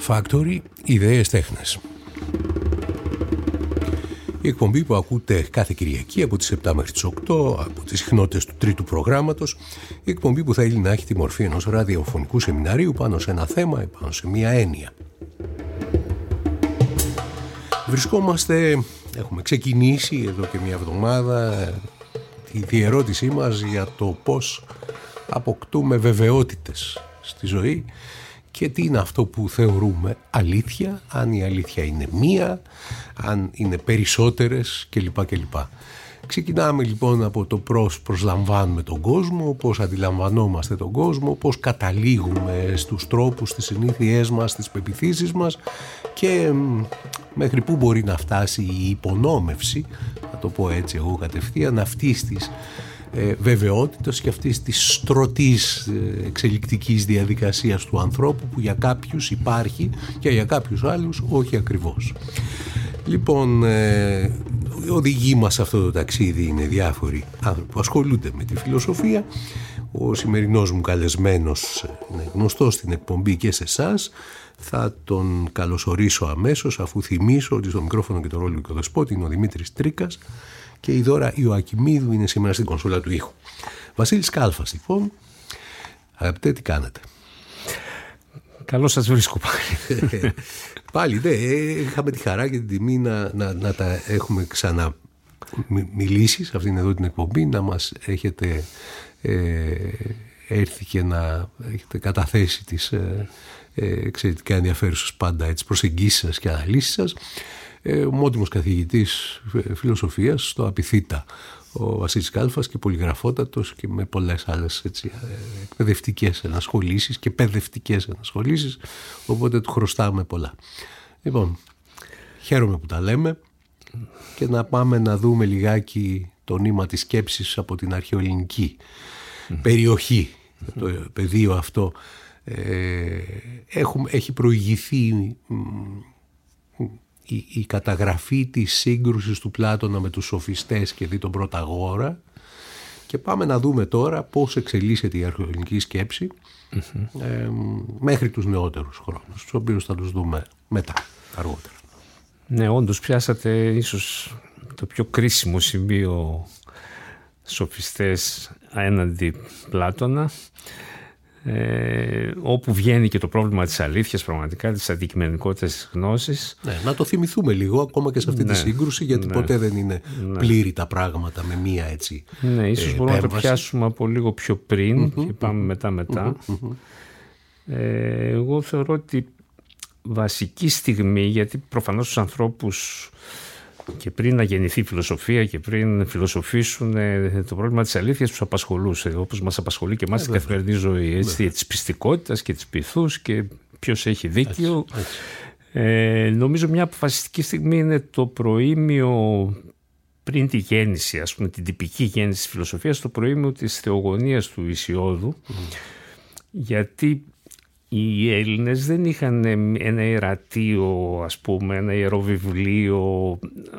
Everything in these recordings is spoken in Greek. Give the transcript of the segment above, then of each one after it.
Factory, ιδέες τέχνες. Η εκπομπή που ακούτε κάθε Κυριακή από τις 7 μέχρι τις 8 από τις συχνότητες του τρίτου προγράμματος, η εκπομπή που θέλει να έχει τη μορφή ενός ραδιοφωνικού σεμιναρίου πάνω σε ένα θέμα ή πάνω σε μία έννοια. Έχουμε ξεκινήσει εδώ και μία εβδομάδα τη διερώτησή μας για το πώς αποκτούμε βεβαιότητες στη ζωή και τι είναι αυτό που θεωρούμε αλήθεια, αν η αλήθεια είναι μία, αν είναι περισσότερες κλπ. Ξεκινάμε λοιπόν από το πώς προσλαμβάνουμε τον κόσμο, πώς αντιλαμβανόμαστε τον κόσμο, πώς καταλήγουμε στους τρόπους, στις συνήθειές μας, στις πεποιθήσεις μας και μέχρι πού μπορεί να φτάσει η υπονόμευση, θα το πω έτσι εγώ κατευθείαν, αυτής της βεβαιότητας και αυτής της στρωτής εξελικτικής διαδικασίας του ανθρώπου που για κάποιους υπάρχει και για κάποιους άλλους όχι ακριβώς. Λοιπόν, οι οδηγοί μας σε αυτό το ταξίδι είναι διάφοροι άνθρωποι που ασχολούνται με τη φιλοσοφία. Ο σημερινός μου καλεσμένος είναι γνωστός στην εκπομπή και σε εσάς. Θα τον καλωσορίσω αμέσως αφού θυμίσω ότι στο μικρόφωνο και το ρόλο του οικοδεσπότη είναι ο Δημήτρης Τρίκας και η Δώρα Ιωακημίδου είναι σήμερα στην κονσόλα του ήχου. Βασίλης Κάλφας λοιπόν. Αγαπητέ, τι κάνετε? Καλώς σας βρίσκω πάλι. Πάλι, είχαμε τη χαρά και την τιμή να τα έχουμε ξαναμιλήσει σε αυτήν εδώ την εκπομπή, να μας έχετε έρθει και να έχετε καταθέσει τις εξαιρετικά ενδιαφέρουσες πάντα τις προσεγγίσεις σας και αναλύσεις σας. Ο μόνιμος καθηγητής φιλοσοφίας στο Απιθύτα, ο Βασίλης Κάλφας, και πολυγραφότατος και με πολλές άλλες εκπαιδευτικές ενασχολήσεις και παιδευτικές ενασχολήσεις, οπότε του χρωστάμε πολλά. Λοιπόν, χαίρομαι που τα λέμε και να πάμε να δούμε λιγάκι το νήμα της σκέψης από την αρχαιοελληνική περιοχή. Το πεδίο αυτό έχει προηγηθεί η καταγραφή της σύγκρουσης του Πλάτωνα με τους σοφιστές και δι' τον Πρωταγόρα, και πάμε να δούμε τώρα πώς εξελίσσεται η αρχαιοελληνική σκέψη μέχρι τους νεότερους χρόνους, τους οποίους θα τους δούμε μετά, αργότερα. Ναι, όντως πιάσατε ίσως το πιο κρίσιμο σημείο, σοφιστές έναντι Πλάτωνα, όπου βγαίνει και το πρόβλημα της αλήθειας, πραγματικά της αντικειμενικότητας της γνώσης. Ναι, να το θυμηθούμε λίγο ακόμα και σε αυτή τη σύγκρουση, γιατί ποτέ δεν είναι πλήρη τα πράγματα με μία έτσι. Ναι, ίσως μπορούμε να το πιάσουμε από λίγο πιο πριν και πάμε μετά. Εγώ θεωρώ ότι βασική στιγμή, γιατί προφανώς τους ανθρώπους και πριν να γεννηθεί η φιλοσοφία και πριν φιλοσοφήσουν, το πρόβλημα της αλήθειας τους απασχολούσε, όπως μας απασχολεί και εμάς στην καθημερινή ζωή, της πιστικότητας και της πειθούς και ποιος έχει δίκιο. Νομίζω μια αποφασιστική στιγμή είναι το προήμιο πριν τη γέννηση, ας πούμε την τυπική γέννηση της φιλοσοφίας, το προήμιο της θεογονίας του Ησιώδου, γιατί οι Έλληνες δεν είχαν ένα ιερατείο, ας πούμε, ένα ιερό βιβλίο,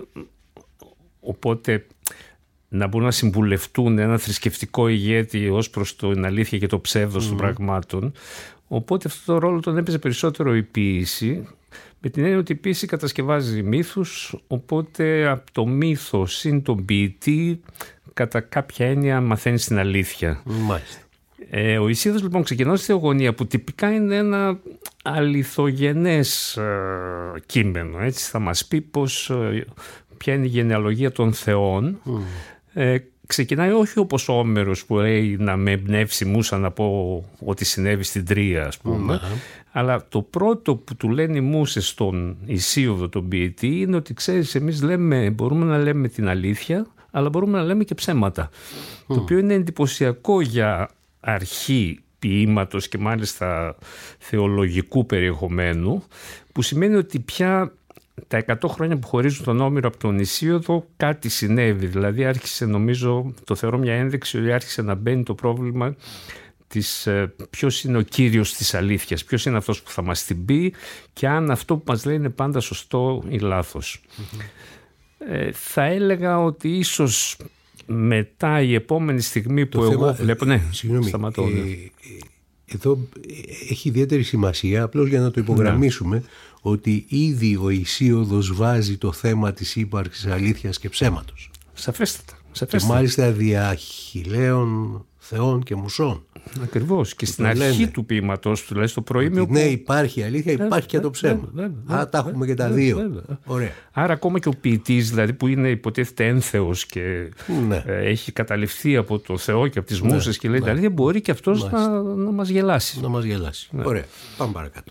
οπότε να μπορούν να συμβουλευτούν ένα θρησκευτικό ηγέτη ως προς την αλήθεια και το ψεύδος των πραγμάτων. Οπότε αυτό το ρόλο τον έπαιζε περισσότερο η ποίηση, με την έννοια ότι η ποίηση κατασκευάζει μύθους, οπότε από το μύθο συν τον ποιητή κατά κάποια έννοια μαθαίνεις την αλήθεια. Μάλιστα. Ο Ησίαδος λοιπόν ξεκινάει στη θεογονία, που τυπικά είναι ένα αληθογενές κείμενο, έτσι θα μας πει ποια είναι η γενεαλογία των θεών. Ξεκινάει όχι όπως ο Όμερος που λέει να με εμπνεύσει Μούσα να πω ότι συνέβη στην Τρία, ας πούμε, αλλά το πρώτο που του λένε οι Μούσες στον Ησίωδο τον ποιητή είναι ότι ξέρεις, εμείς μπορούμε να λέμε την αλήθεια, αλλά μπορούμε να λέμε και ψέματα, το οποίο είναι εντυπωσιακό για αρχή ποίηματος και μάλιστα θεολογικού περιεχομένου, που σημαίνει ότι πια τα 100 χρόνια που χωρίζουν τον Όμηρο από τον Ησίωδο κάτι συνέβη, δηλαδή άρχισε, νομίζω, το θεωρώ μια ένδειξη ότι άρχισε να μπαίνει το πρόβλημα της ποιος είναι ο κύριος της αλήθειας, ποιος είναι αυτός που θα μας την πει και αν αυτό που μας λέει είναι πάντα σωστό ή λάθος. Θα έλεγα ότι ίσως μετά η επόμενη στιγμή που εγώ βλέπω. Ναι, συγγνώμη, σταματώ. εδώ έχει ιδιαίτερη σημασία, απλώς για να το υπογραμμίσουμε, ότι ήδη ο Ησίωδος βάζει το θέμα της ύπαρξης αλήθειας και ψέματος. Σαφέστατα. Και μάλιστα διαχιλαίων θεών και μουσών. Ακριβώς. Και στην αρχή του ποίηματος του, δηλαδή στο προήμιο. Ναι, υπάρχει αλήθεια, υπάρχει και το ψέμα. Τα έχουμε και τα δύο. Ωραία. Άρα ακόμα και ο ποιητής, δηλαδή που είναι υποτίθεται ένθεος και έχει καταληφθεί από το Θεό και από τις μουσες και λέει τα αλήθεια, μπορεί και αυτός να μας γελάσει. Να μας γελάσει. Ωραία. Πάμε παρακάτω.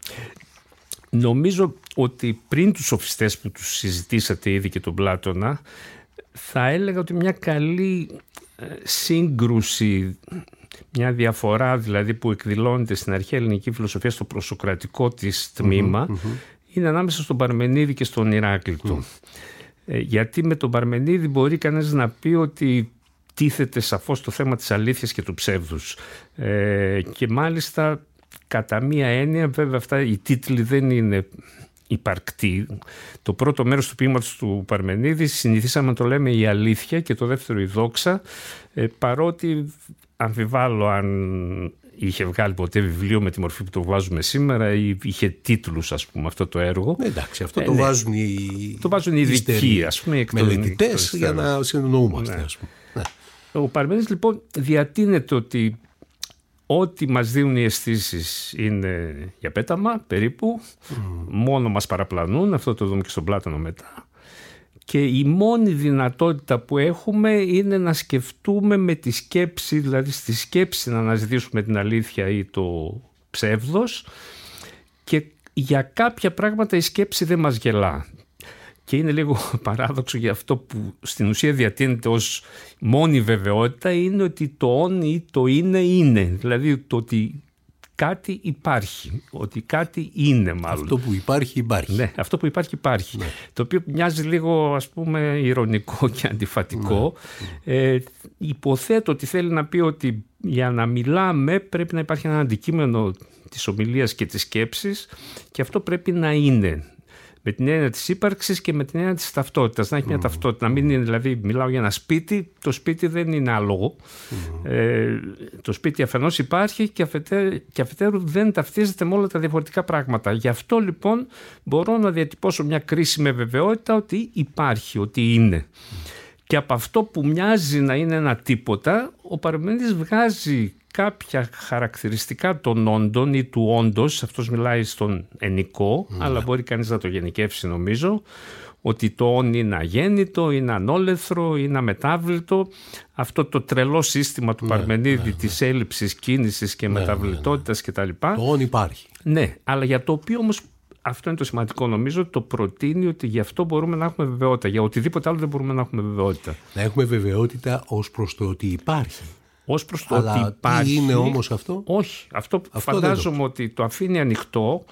Νομίζω ότι πριν τους σοφιστές που τους συζητήσατε ήδη και τον Πλάτωνα, θα έλεγα ότι μια καλή σύγκρουση, μια διαφορά δηλαδή που εκδηλώνεται στην αρχαία ελληνική φιλοσοφία στο προσοκρατικό της τμήμα, είναι ανάμεσα στον Παρμενίδη και στον Ηράκλειτο. Γιατί με τον Παρμενίδη μπορεί κανείς να πει ότι τίθεται σαφώς το θέμα της αλήθειας και του ψεύδους. Και μάλιστα κατά μία έννοια, βέβαια αυτά οι τίτλοι δεν είναι υπαρκτή. Το πρώτο μέρος του ποίηματος του Παρμενίδη συνηθίσαμε να το λέμε η αλήθεια και το δεύτερο η δόξα, παρότι αμφιβάλλω αν είχε βγάλει ποτέ βιβλίο με τη μορφή που το βάζουμε σήμερα ή είχε τίτλους, ας πούμε, αυτό το έργο. Εντάξει, αυτό το βάζουν οι ειδικοί, ας πούμε, μελετητές για να συνεννοούμαστε, ας πούμε. Ο Παρμενίδης λοιπόν διατείνεται ότι ό,τι μας δίνουν οι αισθήσεις είναι για πέταμα περίπου, μόνο μας παραπλανούν, αυτό το δούμε και στον Πλάτωνο μετά, και η μόνη δυνατότητα που έχουμε είναι να σκεφτούμε με τη σκέψη, δηλαδή στη σκέψη να αναζητήσουμε την αλήθεια ή το ψεύδος, και για κάποια πράγματα η σκέψη δεν μας γελά. Και είναι λίγο παράδοξο, για αυτό που στην ουσία διατείνεται ως μόνη βεβαιότητα είναι ότι το «ον» ή το είναι. Δηλαδή το ότι κάτι υπάρχει, ότι κάτι είναι μάλλον. Αυτό που υπάρχει. Ναι, αυτό που υπάρχει. Ναι. Το οποίο μοιάζει λίγο, ας πούμε, ηρωνικό και αντιφατικό. Ναι. Υποθέτω ότι θέλει να πει ότι για να μιλάμε πρέπει να υπάρχει ένα αντικείμενο της ομιλίας και της σκέψης, και αυτό πρέπει να είναι. Με την έννοια της ύπαρξης και με την έννοια της ταυτότητας. Να έχει μια ταυτότητα. Να μην είναι, δηλαδή, μιλάω για ένα σπίτι, το σπίτι δεν είναι άλογο. Το σπίτι αφενός υπάρχει και αφετέρου δεν ταυτίζεται με όλα τα διαφορετικά πράγματα. Γι' αυτό λοιπόν μπορώ να διατυπώσω μια κρίση με βεβαιότητα ότι υπάρχει, ότι είναι. Και από αυτό που μοιάζει να είναι ένα τίποτα, ο Παρμενίδης βγάζει κάποια χαρακτηριστικά των όντων ή του όντος, αυτός μιλάει στον ενικό, αλλά μπορεί κανείς να το γενικεύσει νομίζω, ότι το όν είναι αγέννητο, είναι ανόλεθρο, είναι αμετάβλητο. Αυτό το τρελό σύστημα του Παρμενίδη της έλλειψης κίνησης και μεταβλητότητας κτλ. Το όν υπάρχει. Ναι, αλλά για το οποίο όμως, αυτό είναι το σημαντικό νομίζω, το προτείνει ότι γι' αυτό μπορούμε να έχουμε βεβαιότητα. Για οτιδήποτε άλλο δεν μπορούμε να έχουμε βεβαιότητα. Να έχουμε βεβαιότητα ως προς το ότι υπάρχει. Ως προς το ότι υπάρχει. Τι είναι όμως αυτό? Όχι. Αυτό φαντάζομαι ότι το αφήνει ανοιχτό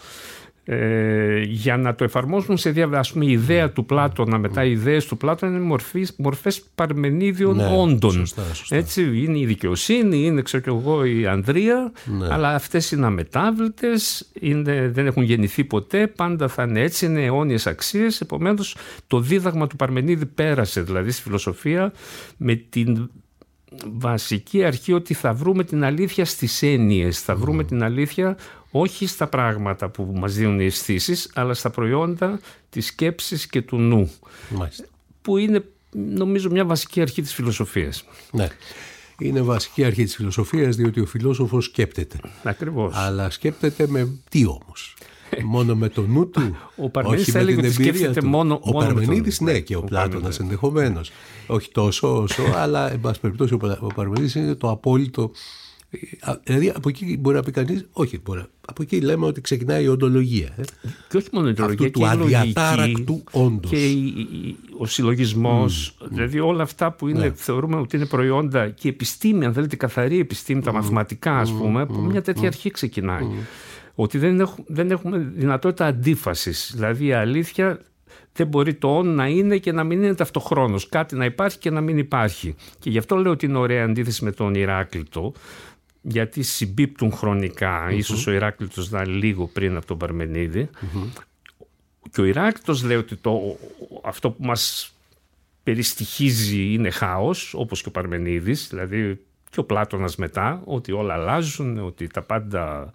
για να το εφαρμόσουν σε ας πούμε, η ιδέα του Πλάτωνα, μετά οι ιδέες του Πλάτωνα είναι μορφές παρμενίδιων όντων. Σωστά. Έτσι, είναι η δικαιοσύνη, είναι ξέρω και εγώ η ανδρεία, αλλά αυτές είναι αμετάβλητες, δεν έχουν γεννηθεί ποτέ, πάντα θα είναι έτσι, είναι αιώνιες αξίες. Επομένως το δίδαγμα του Παρμενίδη πέρασε δηλαδή στη φιλοσοφία με την βασική αρχή ότι θα βρούμε την αλήθεια στις έννοιες, θα βρούμε την αλήθεια όχι στα πράγματα που μας δίνουν οι αισθήσεις, αλλά στα προϊόντα της σκέψης και του νου. Μάλιστα. Που είναι νομίζω μια βασική αρχή της φιλοσοφίας. Ναι, είναι βασική αρχή της φιλοσοφίας, διότι ο φιλόσοφος σκέπτεται. Ακριβώς. Αλλά σκέπτεται με τι όμως? Μόνο με το νου του, ο Παρμενίδης έλεγε ότι σκέφτεται μόνο ο Παρμενίδης, ναι, και ο Πλάτωνας ενδεχομένως. Όχι τόσο όσο, αλλά εν πάση περιπτώσει ο Παρμενίδης είναι το απόλυτο. Δηλαδή από εκεί μπορεί να πει κανείς, όχι, από εκεί λέμε ότι ξεκινάει η οντολογία. Και όχι μόνο η οντολογία, αυτού του αδιατάρακτου όντως. Και ο συλλογισμός, δηλαδή όλα αυτά που είναι, θεωρούμε ότι είναι προϊόντα και επιστήμη, αν θέλετε καθαρή επιστήμη, τα μαθηματικά ας πούμε, από μια τέτοια αρχή ξεκινάει. Ότι δεν έχουμε δυνατότητα αντίφασης. Δηλαδή η αλήθεια δεν μπορεί το «ον» να είναι και να μην είναι ταυτοχρόνως. Κάτι να υπάρχει και να μην υπάρχει. Και γι' αυτό λέω ότι είναι ωραία αντίθεση με τον Ηράκλειτο, γιατί συμπίπτουν χρονικά. Ίσως ο Ηράκλειτος να είναι λίγο πριν από τον Παρμενίδη. Και ο Ηράκλειτος λέει ότι αυτό που μας περιστοιχίζει είναι χάος, όπως και ο Παρμενίδης. Δηλαδή και ο Πλάτωνας μετά, ότι όλα αλλάζουν, ότι τα πάντα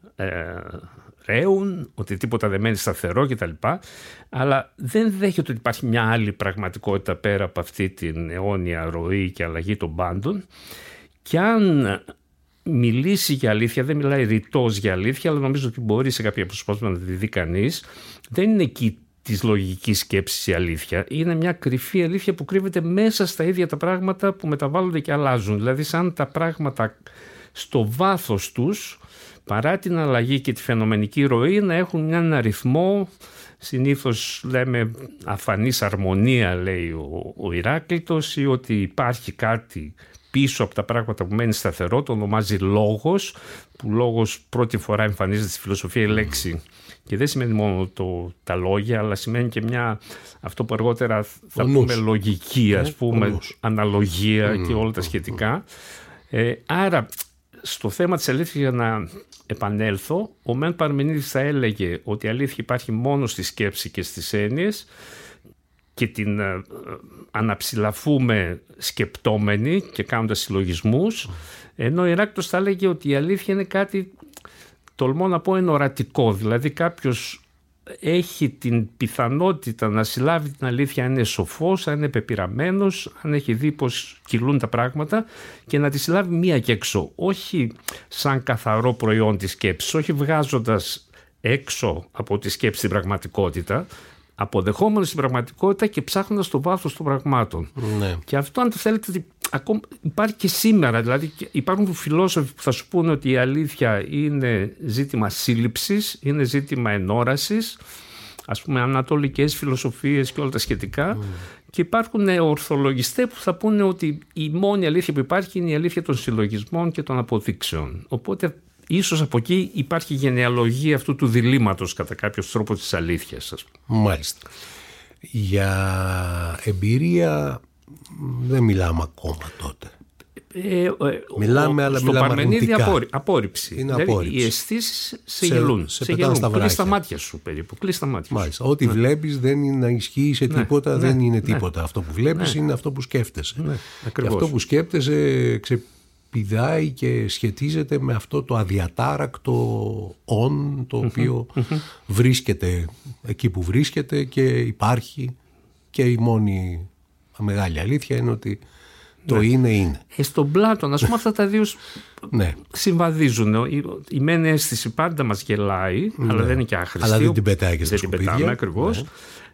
ρέουν, ότι τίποτα δεν μένει σταθερό κτλ. Αλλά δεν δέχεται ότι υπάρχει μια άλλη πραγματικότητα πέρα από αυτή την αιώνια ροή και αλλαγή των πάντων. Και αν μιλήσει για αλήθεια, δεν μιλάει ρητός για αλήθεια, αλλά νομίζω ότι μπορεί σε κάποια αποσπάσματα να τη δει κανείς, δεν είναι εκεί της λογικής σκέψης η αλήθεια. Είναι μια κρυφή αλήθεια που κρύβεται μέσα στα ίδια τα πράγματα που μεταβάλλονται και αλλάζουν. Δηλαδή σαν τα πράγματα στο βάθος τους, παρά την αλλαγή και τη φαινομενική ροή, να έχουν έναν αριθμό, συνήθως λέμε αφανής αρμονία, λέει ο Ηράκλειτος, ή ότι υπάρχει κάτι πίσω από τα πράγματα που μένει σταθερό, το ονομάζει λόγος, που λόγος πρώτη φορά εμφανίζεται στη φιλοσοφία η λέξη και δεν σημαίνει μόνο τα λόγια, αλλά σημαίνει και αυτό που αργότερα θα πούμε λογική, ας πούμε, αναλογία και όλα τα σχετικά. Άρα στο θέμα της αλήθειας, για να επανέλθω, ο Μεν Παρμενίδης θα έλεγε ότι η αλήθεια υπάρχει μόνο στη σκέψη και στις έννοιες και την αναψηλαφούμε σκεπτόμενοι και κάνοντας συλλογισμούς, ενώ ο Ηράκλειτος θα έλεγε ότι η αλήθεια είναι κάτι, τολμώ να πω, ενορατικό. Δηλαδή κάποιος έχει την πιθανότητα να συλλάβει την αλήθεια αν είναι σοφός, αν είναι πεπειραμένος, αν έχει δει πως κυλούν τα πράγματα, και να τη συλλάβει μία και έξω, όχι σαν καθαρό προϊόν της σκέψης, όχι βγάζοντας έξω από τη σκέψη την πραγματικότητα, αποδεχόμενος την πραγματικότητα και ψάχνοντας το βάθος των πραγμάτων. Ναι. Και αυτό, αν το θέλετε, ακόμα υπάρχει και σήμερα. Δηλαδή υπάρχουν φιλόσοφοι που θα σου πούνε ότι η αλήθεια είναι ζήτημα σύλληψης, είναι ζήτημα ενόρασης, ας πούμε ανατολικές φιλοσοφίες και όλα τα σχετικά. Και υπάρχουν ορθολογιστές που θα πούνε ότι η μόνη αλήθεια που υπάρχει είναι η αλήθεια των συλλογισμών και των αποδείξεων. Οπότε ίσως από εκεί υπάρχει γενεαλογία αυτού του διλήμματος κατά κάποιο τρόπο της αλήθειας. Μάλιστα. Για εμπειρία δεν μιλάμε ακόμα τότε. Μιλάμε, αλλά στο μιλάμε Παρμενίδη αρνητικά. απόρριψη. Είναι δηλαδή, απόρριψη. οι αισθήσεις σε γελούν. Κλείς τα μάτια σου περίπου. Μάλιστα. Ό,τι βλέπεις δεν είναι να ισχύει σε τίποτα, δεν είναι τίποτα. Αυτό που βλέπεις είναι αυτό που σκέφτεσαι. Και αυτό που σκέφτεσαι ξεπηδάει και σχετίζεται με αυτό το αδιατάρακτο «ον», το οποίο βρίσκεται εκεί που βρίσκεται και υπάρχει, και η μόνη μεγάλη αλήθεια είναι ότι το είναι. Στον Πλάτωνα, ας πούμε, αυτά τα δύο συμβαδίζουν. Η μεν αίσθηση πάντα μας γελάει, αλλά δεν είναι και άχρηστη. Αλλά δεν την πετάει και στα σκουπίδια. Δεν την πετάμε ακριβώς.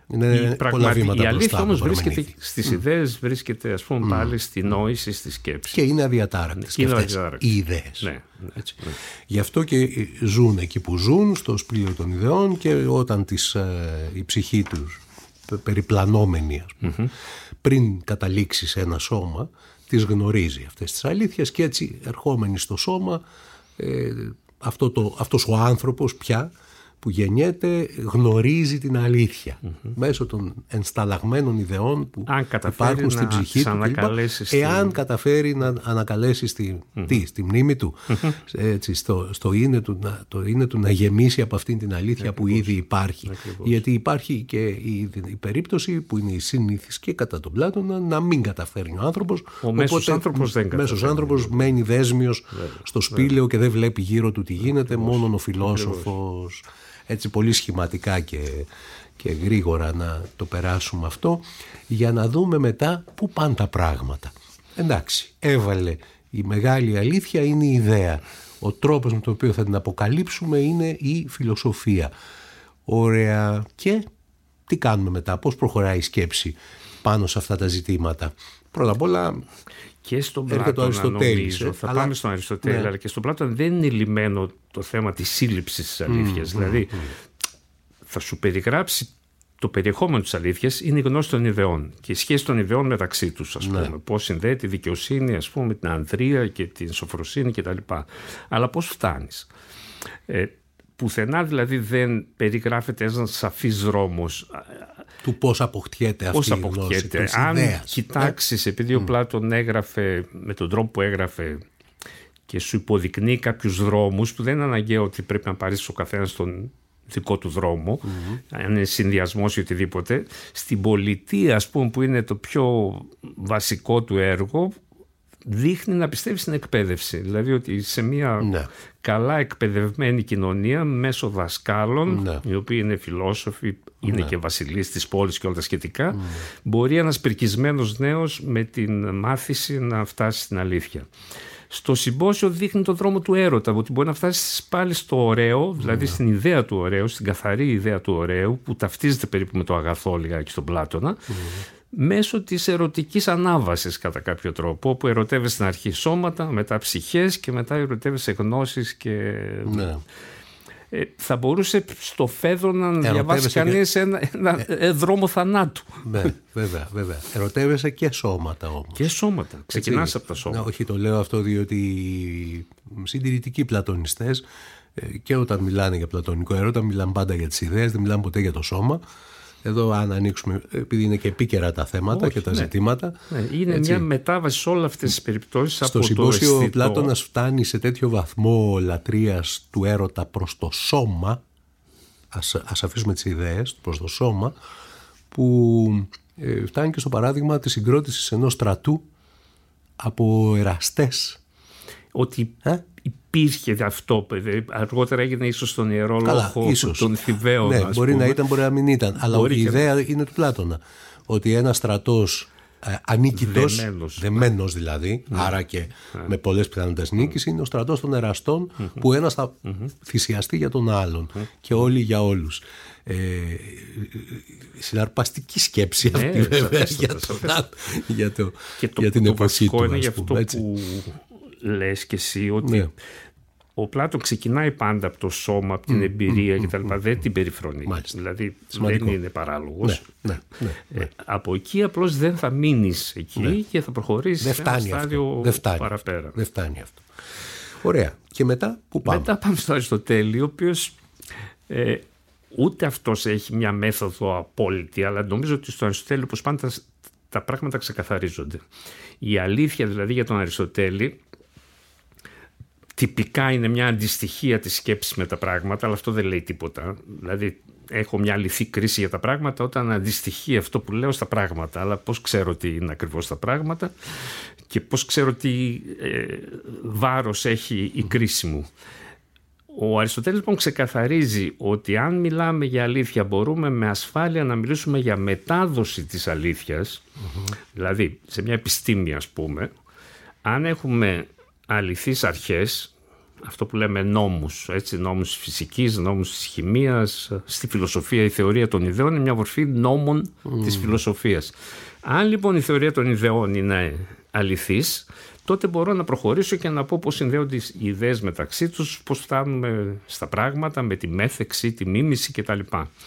Η αλήθεια όμως βρίσκεται στις ιδέες, βρίσκεται, ας πούμε, πάλι στη νόηση, στη σκέψη. Και είναι αδιατάρακτες και αυτές οι ιδέες. Ναι. Γι' αυτό και ζουν εκεί που ζουν, στο σπήλαιο των ιδεών, και όταν η ψυχή τους περιπλανόμενη, ας πούμε, πριν καταλήξει σε ένα σώμα, τις γνωρίζει αυτές τις αλήθειες, και έτσι ερχόμενοι στο σώμα, αυτός ο άνθρωπος πια που γεννιέται γνωρίζει την αλήθεια μέσω των ενσταλλαγμένων ιδεών που υπάρχουν στην ψυχή του, εάν καταφέρει να ανακαλέσει στη μνήμη του, έτσι, στο είναι του να γεμίσει από αυτήν την αλήθεια που ήδη υπάρχει. Γιατί υπάρχει και η περίπτωση που είναι η συνήθισκη κατά τον Πλάτωνα να μην καταφέρει ο άνθρωπος. Ο μέσος άνθρωπος δεν καταφέρει. Μέσος άνθρωπος μένει δέσμιος στο σπήλαιο και δεν βλέπει γύρω του τι γίνεται, μόνον ο φιλόσοφος. Έτσι πολύ σχηματικά και γρήγορα να το περάσουμε αυτό, για να δούμε μετά πού πάνε τα πράγματα. Εντάξει, έβαλε η μεγάλη αλήθεια, είναι η ιδέα. Ο τρόπος με τον οποίο θα την αποκαλύψουμε είναι η φιλοσοφία. Ωραία. Και τι κάνουμε μετά, πώς προχωράει η σκέψη πάνω σε αυτά τα ζητήματα? Πρώτα απ' όλα, και στον Πλάτωνα, νομίζω, θα πάμε στον Αριστοτέλη, αλλά και στον Πλάτωνα δεν είναι λυμμένο το θέμα της σύλληψης της αλήθειας. Δηλαδή, θα σου περιγράψει το περιεχόμενο της αλήθειας, είναι η γνώση των ιδεών και η σχέση των ιδεών μεταξύ τους, ας πούμε. Πώς συνδέει τη δικαιοσύνη, ας πούμε, με την ανδρεία και την σοφροσύνη κτλ. Αλλά πώς φτάνεις? Πουθενά δηλαδή δεν περιγράφεται ένας σαφής δρόμος του πώς αποκτιέται αυτή η γνώση της Αν ιδέας. κοιτάξεις, επειδή ο Πλάτων έγραφε με τον τρόπο που έγραφε και σου υποδεικνύει κάποιους δρόμους, που δεν είναι αναγκαίο ότι πρέπει να πάρεις ο καθένας τον δικό του δρόμο, αν είναι συνδυασμός ή οτιδήποτε, στην πολιτεία, ας πούμε, που είναι το πιο βασικό του έργο, δείχνει να πιστεύει στην εκπαίδευση. Δηλαδή ότι σε μια καλά εκπαιδευμένη κοινωνία μέσω δασκάλων, οι οποίοι είναι φιλόσοφοι, είναι και βασιλείς της πόλης και όλα τα σχετικά, μπορεί ένας πρικισμένος νέος με την μάθηση να φτάσει στην αλήθεια. Στο συμπόσιο δείχνει τον δρόμο του έρωτα, ότι μπορεί να φτάσει πάλι στο ωραίο, δηλαδή στην ιδέα του ωραίου, στην καθαρή ιδέα του ωραίου, που ταυτίζεται περίπου με το αγαθό λιγάκι στον Πλάτωνα, μέσω της ερωτικής ανάβασης κατά κάποιο τρόπο, όπου ερωτεύεσαι στην αρχή σώματα, μετά ψυχές και μετά ερωτεύεσαι γνώσεις και... θα μπορούσε στο Φέδρο να διαβάσει κανείς ένα δρόμο θανάτου. Βέβαια. Ερωτεύεσαι και σώματα όμως. Και σώματα. Ξεκινάς από τα σώματα. Όχι, το λέω αυτό διότι οι συντηρητικοί πλατωνιστές και όταν μιλάνε για πλατωνικό έρωτα μιλάνε πάντα για τις ιδέες, δεν μιλάνε ποτέ για το σώμα. Εδώ αν ανοίξουμε, επειδή είναι και επίκαιρα τα θέματα και τα ζητήματα. Είναι έτσι, μια μετάβαση σε όλες αυτές τις περιπτώσεις. Στο συμπόσιο ο Πλάτωνας φτάνει σε τέτοιο βαθμό λατρείας του έρωτα προς το σώμα, ας αφήσουμε τις ιδέες, προς το σώμα, που φτάνει και στο παράδειγμα της συγκρότησης ενός στρατού από εραστές. Ότι υπήρχε αυτό, αργότερα έγινε ίσως στον Ιερό Λόγο των Θηβαίων. Ναι, μπορεί να ήταν, μπορεί να μην ήταν, αλλά η ιδέα είναι του Πλάτωνα, ότι ένας στρατός ανίκητος, δεμένος δηλαδή, άρα και με πολλές πιθανότητες νίκης, είναι ο στρατός των εραστών, που ένας θα θυσιαστεί για τον άλλον και όλοι για όλους. Συναρπαστική σκέψη αυτή βέβαια για την εποχή του. Είναι γι' αυτό που λες και εσύ, ότι ο Πλάτων ξεκινάει πάντα από το σώμα, από την εμπειρία κτλ. Δεν την περιφρονεί. Δηλαδή δεν είναι παράλογος. Από εκεί απλώς δεν θα μείνεις εκεί και θα προχωρήσεις σε ένα στάδιο παραπέρα. Δεν φτάνει αυτό. Ωραία. Και μετά που πάμε? Μετά πάμε στο Αριστοτέλη, ο οποίος ούτε αυτός έχει μια μέθοδο απόλυτη, αλλά νομίζω ότι στο Αριστοτέλη όπως πάντα τα πράγματα ξεκαθαρίζονται. Η αλήθεια δηλαδή για τον Αριστοτέλη τυπικά είναι μια αντιστοιχία της σκέψης με τα πράγματα, αλλά αυτό δεν λέει τίποτα. Δηλαδή έχω μια αληθή κρίση για τα πράγματα όταν αντιστοιχεί αυτό που λέω στα πράγματα, αλλά πώς ξέρω τι είναι ακριβώς τα πράγματα και πώς ξέρω τι βάρος έχει η κρίση μου. Ο Αριστοτέλης λοιπόν ξεκαθαρίζει ότι αν μιλάμε για αλήθεια μπορούμε με ασφάλεια να μιλήσουμε για μετάδοση της αλήθειας, δηλαδή σε μια επιστήμη ας πούμε, αν έχουμε αληθείς αρχές, αυτό που λέμε νόμους, έτσι, νόμους της φυσικής, νόμους της χημείας, στη φιλοσοφία η θεωρία των ιδεών είναι μια μορφή νόμων της φιλοσοφίας. Αν λοιπόν η θεωρία των ιδεών είναι αληθής, τότε μπορώ να προχωρήσω και να πω πώς συνδέονται οι ιδέες μεταξύ τους, πώς φτάνουμε στα πράγματα με τη μέθεξη, τη μίμηση κτλ.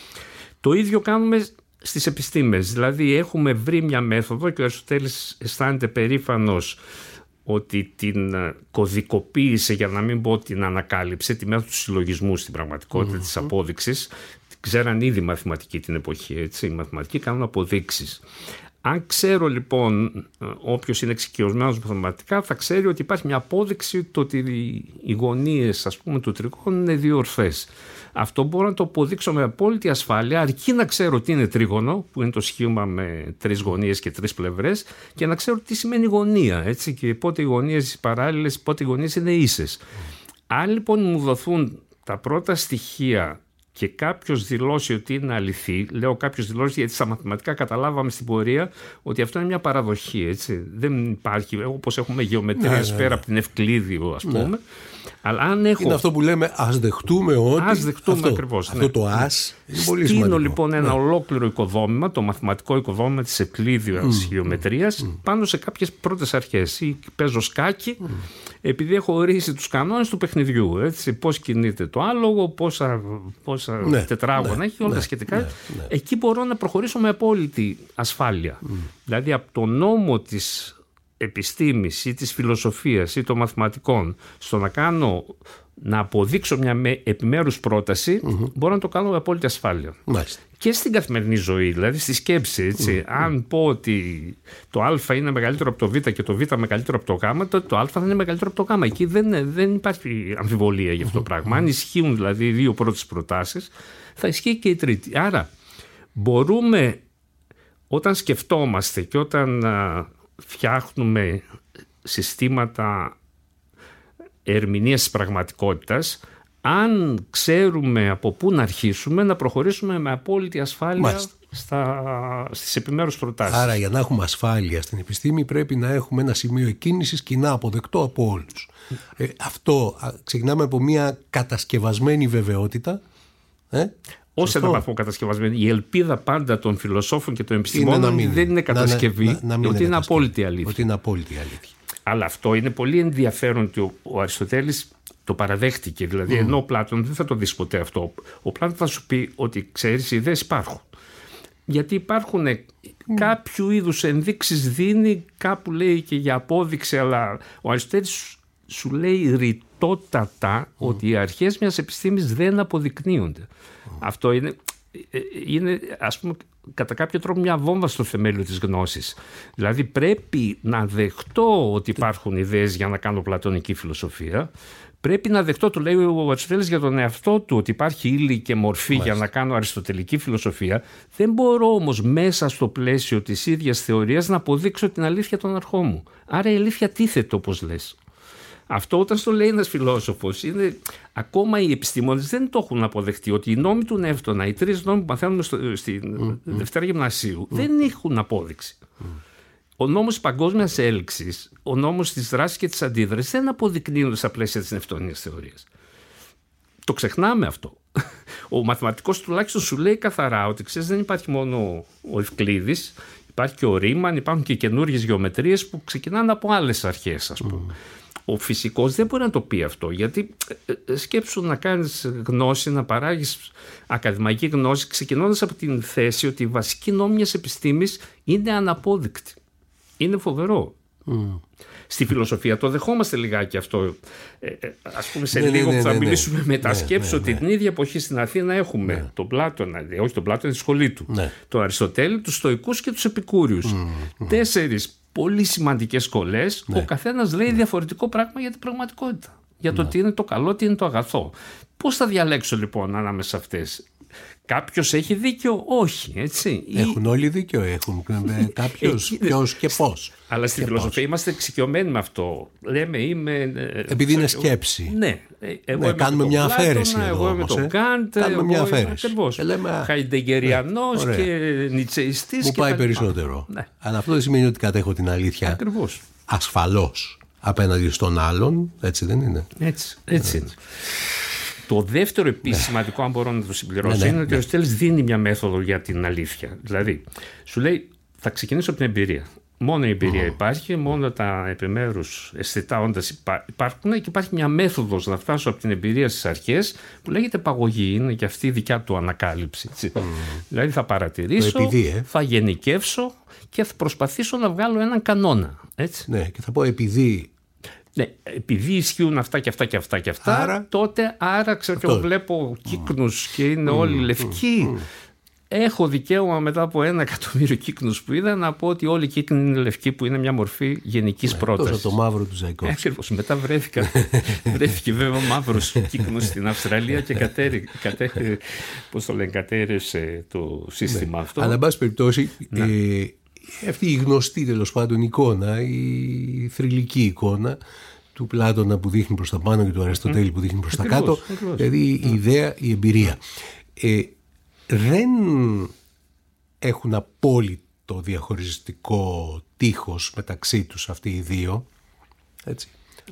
Το ίδιο κάνουμε στις επιστήμες, δηλαδή έχουμε βρει μια μέθοδο και ο Αριστοτέλης αισθάνεται περήφανος ότι την κωδικοποίησε, για να μην πω την ανακάλυψε, τη μέθοδο του συλλογισμού στην πραγματικότητα της απόδειξης. Ξέραν ήδη μαθηματικοί την εποχή, έτσι. Οι μαθηματικοί κάνουν αποδείξεις. Αν ξέρω λοιπόν, όποιος είναι εξοικειωμένος μαθηματικά θα ξέρει ότι υπάρχει μια απόδειξη το ότι οι γωνίες ας πούμε του τριγώνου είναι δύο ορθές. Αυτό μπορώ να το αποδείξω με απόλυτη ασφάλεια, αρκεί να ξέρω τι είναι τρίγωνο, που είναι το σχήμα με τρεις γωνίες και τρεις πλευρές, και να ξέρω τι σημαίνει γωνία, έτσι, και πότε οι γωνίες παράλληλες, πότε οι γωνίες είναι ίσες. Αν λοιπόν μου δοθούν τα πρώτα στοιχεία και κάποιος δηλώσει ότι είναι αληθή, λέω κάποιος δηλώσει γιατί στα μαθηματικά καταλάβαμε στην πορεία ότι αυτό είναι μια παραδοχή, έτσι. Δεν υπάρχει, όπως έχουμε γεωμετρία σφαίρα από την Ευκλήδιο ας πούμε. Αλλά αν έχω... Είναι αυτό που λέμε ας δεχτούμε ότι... Ας δεχτούμε ακριβώς. Αυτό το ας είναι πολύ σημαντικό. Στείνω λοιπόν ένα ολόκληρο οικοδόμημα, το μαθηματικό οικοδόμημα της Ευκλήδιας γεωμετρίας, πάνω σε κάποιες πρώτες αρχές. Ή παίζω σκάκι, επειδή έχω ορίσει τους κανόνες του παιχνιδιού. Έτσι, πώς κινείται το άλογο, πόσα τετράγωνα έχει, όλα τα σχετικά. Εκεί μπορώ να προχωρήσω με απόλυτη ασφάλεια. Δηλαδή από το νόμο της επιστήμης ή της φιλοσοφίας ή των μαθηματικών στο να αποδείξω μια επιμέρους πρόταση, μπορώ να το κάνω με απόλυτη ασφάλεια. Και στην καθημερινή ζωή, δηλαδή στη σκέψη, έτσι, αν πω ότι το α είναι μεγαλύτερο από το β και το β μεγαλύτερο από το γ, τότε το α θα είναι μεγαλύτερο από το γ. Εκεί δεν υπάρχει αμφιβολία για αυτό το πράγμα. Αν ισχύουν δηλαδή οι δύο πρώτες προτάσεις, θα ισχύει και η τρίτη. Άρα μπορούμε, όταν σκεφτόμαστε και όταν φτιάχνουμε συστήματα ερμηνείας της πραγματικότητας, αν ξέρουμε από πού να αρχίσουμε, να προχωρήσουμε με απόλυτη ασφάλεια στις επιμέρους προτάσεις. Άρα για να έχουμε ασφάλεια στην επιστήμη πρέπει να έχουμε ένα σημείο εκκίνησης κοινά αποδεκτό από όλους. Αυτό ξεκινάμε από μια κατασκευασμένη βεβαιότητα. Όσο ένα βαθμό κατασκευασμένη. Η ελπίδα πάντα των φιλοσόφων και των επιστημόνων δεν είναι κατασκευή, ότι είναι απόλυτη αλήθεια. Αλλά αυτό είναι πολύ ενδιαφέρον ότι ο Αριστοτέλης το παραδέχτηκε. Δηλαδή, ενώ ο Πλάτων δεν θα το δεις ποτέ αυτό. Ο Πλάτων θα σου πει ότι ξέρεις, οι ιδέες υπάρχουν. Γιατί υπάρχουν κάποιου είδους ενδείξεις, δίνει, κάπου λέει και για απόδειξη, αλλά ο Αριστοτέλης σου λέει ρητότατα ότι οι αρχές μιας επιστήμης δεν αποδεικνύονται. Αυτό είναι, ας πούμε, κατά κάποιο τρόπο μια βόμβα στο θεμέλιο της γνώσης. Δηλαδή πρέπει να δεχτώ ότι υπάρχουν ιδέες για να κάνω πλατωνική φιλοσοφία. Πρέπει να δεχτώ, το λέει ο Αριστοτέλης για τον εαυτό του, ότι υπάρχει ύλη και μορφή για να κάνω αριστοτελική φιλοσοφία. Δεν μπορώ όμως μέσα στο πλαίσιο της ίδιας θεωρίας να αποδείξω την αλήθεια των αρχών μου. Άρα η αλήθεια τίθεται, όπως λες. Αυτό όταν στο λέει ένας φιλόσοφος, είναι, ακόμα οι επιστήμονες δεν το έχουν αποδεχτεί, ότι οι νόμοι του Νεύτωνα, οι 3 νόμοι που μαθαίνουμε στην Δευτέρα Γυμνασίου, δεν έχουν απόδειξη. Ο νόμος της παγκόσμιας έλξης, ο νόμος της δράσης και της αντίδρασης δεν αποδεικνύονται στα πλαίσια της νευτωνίας θεωρίας. Το ξεχνάμε αυτό. Ο μαθηματικός τουλάχιστον σου λέει καθαρά ότι ξέρεις, δεν υπάρχει μόνο ο Ευκλήδης, υπάρχει και ο Ρίμαν, υπάρχουν και καινούργιες γεωμετρίες που ξεκινάνε από άλλες αρχές, ας πούμε. Ο φυσικός δεν μπορεί να το πει αυτό, γιατί σκέψου να κάνεις γνώση, να παράγεις ακαδημαϊκή γνώση, ξεκινώντας από την θέση ότι η βασική νόμη μιας επιστήμης είναι αναπόδεικτη. Είναι φοβερό. Στη φιλοσοφία το δεχόμαστε λιγάκι αυτό. Ας πούμε σε λίγο που θα μιλήσουμε μετά, σκέψου ότι την ίδια εποχή στην Αθήνα έχουμε τον Πλάτωνα, όχι τον Πλάτωνα, τη σχολή του, τον Αριστοτέλη, τους Στοικούς και τους Επικούριους. 4 πολύ σημαντικές σχολές, ο καθένας λέει διαφορετικό πράγμα για την πραγματικότητα. Για το τι είναι το καλό, τι είναι το αγαθό. Πώς θα διαλέξω λοιπόν ανάμεσα σε αυτές? Κάποιος έχει δίκιο? Όχι, έτσι. Έχουν όλοι δίκιο, έχουν κάποιος, ποιος και πώς. Αλλά στη φιλοσοφία είμαστε εξοικειωμένοι με αυτό. Λέμε επειδή είναι σκέψη. Ναι, κάνουμε μια αφαίρεση εδώ. Εγώ είμαι τον Καντ, κάνουμε μια αφαίρεση. Χαϊντεγκεριανός και Νιτσεϊστής. Μου πάει περισσότερο. Αλλά αυτό δεν σημαίνει ότι κατέχω την αλήθεια. Ακριβώς. Ασφαλώς απέναντι στον άλλον, έτσι δεν είναι? Έτσι είναι. Το δεύτερο επίσης σημαντικό, αν μπορώ να το συμπληρώσω, είναι ότι ο Αριστοτέλης δίνει μια μέθοδο για την αλήθεια. Δηλαδή, σου λέει, θα ξεκινήσω από την εμπειρία. Μόνο η εμπειρία υπάρχει, μόνο τα επιμέρους αισθητά όντα υπάρχουν και υπάρχει μια μέθοδος να φτάσω από την εμπειρία στις αρχές που λέγεται παγωγή. Είναι και αυτή η δικιά του ανακάλυψη. Δηλαδή, θα παρατηρήσω, θα γενικεύσω και θα προσπαθήσω να βγάλω έναν κανόνα. Έτσι. Ναι, και θα πω επειδή. Ναι, επειδή ισχύουν αυτά και αυτά και αυτά και αυτά, τότε ξέρω και εγώ βλέπω κύκνους και είναι όλοι λευκοί. Έχω δικαίωμα μετά από 1 εκατομμύριο κύκνους που είδα να πω ότι όλοι οι κύκνοι είναι λευκοί, που είναι μια μορφή γενικής πρότασης. Τόσο το μαύρο του Ζαϊκόφσκι. Ακριβώς. Μετά βρέθηκε βέβαια μαύρος κύκνος στην Αυστραλία και κατέρευσε το σύστημα αυτό. Αλλά εν πάση περιπτώσει, αυτή η γνωστή τέλος πάντων εικόνα, η θρυλική εικόνα του Πλάτωνα που δείχνει προς τα πάνω και του Αριστοτέλη που δείχνει προς τα κάτω, δηλαδή η ιδέα, η εμπειρία. Δεν έχουν απόλυτο διαχωριστικό τείχος μεταξύ τους αυτοί οι δύο, έτσι.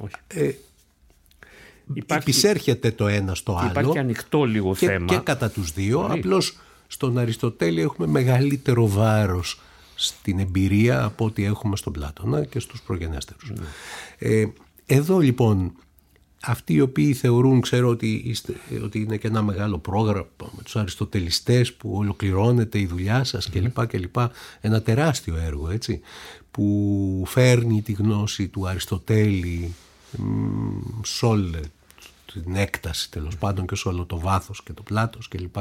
Επισέρχεται το ένα στο άλλο. Υπάρχει ανοιχτό λίγο θέμα. Και κατά τους δύο, απλώς στον Αριστοτέλη έχουμε μεγαλύτερο βάρος στην εμπειρία από ό,τι έχουμε στον Πλάτωνα και στους προγενέστερους. Εδώ λοιπόν αυτοί οι οποίοι θεωρούν, ξέρω ότι είναι και ένα μεγάλο πρόγραμμα με τους αριστοτελιστές που ολοκληρώνεται η δουλειά σας κλπ. Ένα τεράστιο έργο, έτσι, που φέρνει τη γνώση του Αριστοτέλη σε όλη την έκταση τέλος πάντων και σε όλο το βάθος και το πλάτος κλπ.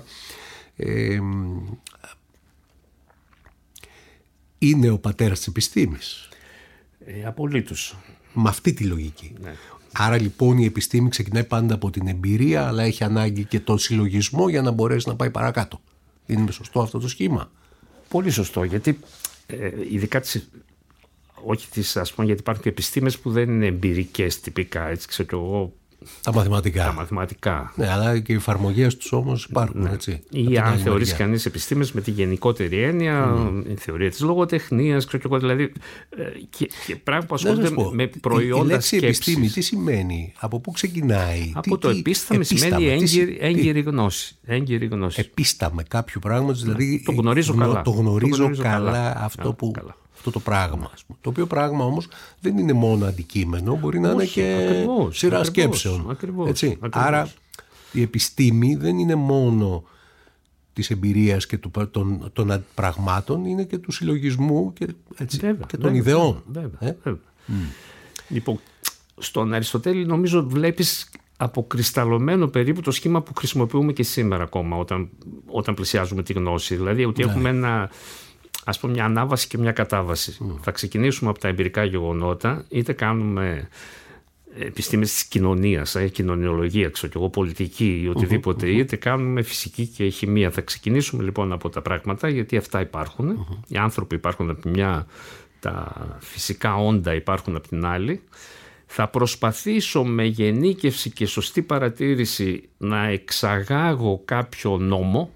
Είναι ο πατέρας της επιστήμης. Απολύτως. Με αυτή τη λογική. Ναι. Άρα λοιπόν η επιστήμη ξεκινάει πάντα από την εμπειρία, αλλά έχει ανάγκη και τον συλλογισμό για να μπορέσει να πάει παρακάτω. Είναι σωστό αυτό το σχήμα? Πολύ σωστό, γιατί ειδικά όχι τις, ας πούμε, γιατί υπάρχουν και επιστήμες που δεν είναι εμπειρικές τυπικά, έτσι ξέρω κι εγώ. Τα μαθηματικά. Τα μαθηματικά. Ναι, αλλά και οι εφαρμογές τους όμως υπάρχουν, Ναι. έτσι. Ή αν θεωρείς κανείς επιστήμες με τη γενικότερη έννοια, η θεωρία της λογοτεχνίας, ξέρω κι εγώ, δηλαδή, και πράγμα που ασχολούνται με προϊόντα η λέξη σκέψης. επιστήμη τι σημαίνει, από πού ξεκινάει? Από το επίσταμε σημαίνει έγκυρη γνώση. Επίσταμε κάποιου πράγματος, δηλαδή το γνωρίζω καλά. Το γνωρίζω καλά αυτό το πράγμα. Το οποίο πράγμα όμως δεν είναι μόνο αντικείμενο, μπορεί να είναι και σειρά σκέψεων. Έτσι. Άρα η επιστήμη δεν είναι μόνο της εμπειρίας και των πραγμάτων, είναι και του συλλογισμού και των ιδεών. Βέβαια. Λοιπόν, στον Αριστοτέλη νομίζω βλέπεις αποκρισταλωμένο περίπου το σχήμα που χρησιμοποιούμε και σήμερα ακόμα όταν πλησιάζουμε τη γνώση. Δηλαδή ότι έχουμε ας πούμε, μια ανάβαση και μια κατάβαση. Θα ξεκινήσουμε από τα εμπειρικά γεγονότα, είτε κάνουμε επιστήμες της κοινωνίας, κοινωνιολογία, ξέρω κι εγώ, πολιτική ή οτιδήποτε, είτε κάνουμε φυσική και χημεία. Θα ξεκινήσουμε λοιπόν από τα πράγματα, γιατί αυτά υπάρχουν. Οι άνθρωποι υπάρχουν από τη μια, τα φυσικά όντα υπάρχουν από την άλλη. Θα προσπαθήσω με γενίκευση και σωστή παρατήρηση να εξαγάγω κάποιο νόμο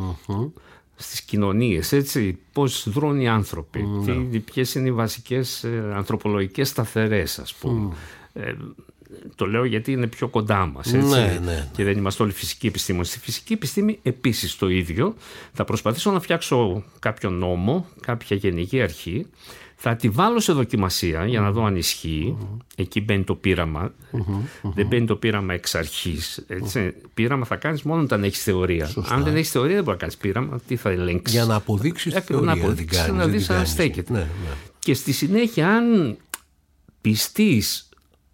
στις κοινωνίες, έτσι, πώς δρούν οι άνθρωποι, ποιες είναι οι βασικές ανθρωπολογικές σταθερές, ας πούμε. Το λέω γιατί είναι πιο κοντά μας, έτσι, και δεν είμαστε όλοι φυσικοί επιστήμονες. Στη φυσική επιστήμη επίσης το ίδιο. Θα προσπαθήσω να φτιάξω κάποιο νόμο, κάποια γενική αρχή, θα τη βάλω σε δοκιμασία για να δω αν ισχύει. Εκεί μπαίνει το πείραμα. Δεν μπαίνει το πείραμα εξ αρχής. Πείραμα θα κάνεις μόνο όταν έχεις θεωρία. Σωστά. Αν δεν έχεις θεωρία δεν μπορεί να κάνεις πείραμα. Τι θα ελέγξεις? Για να αποδείξεις τη θεωρία. Να αποδείξεις, να δεις αν στέκεται. Και στη συνέχεια, αν πιστείς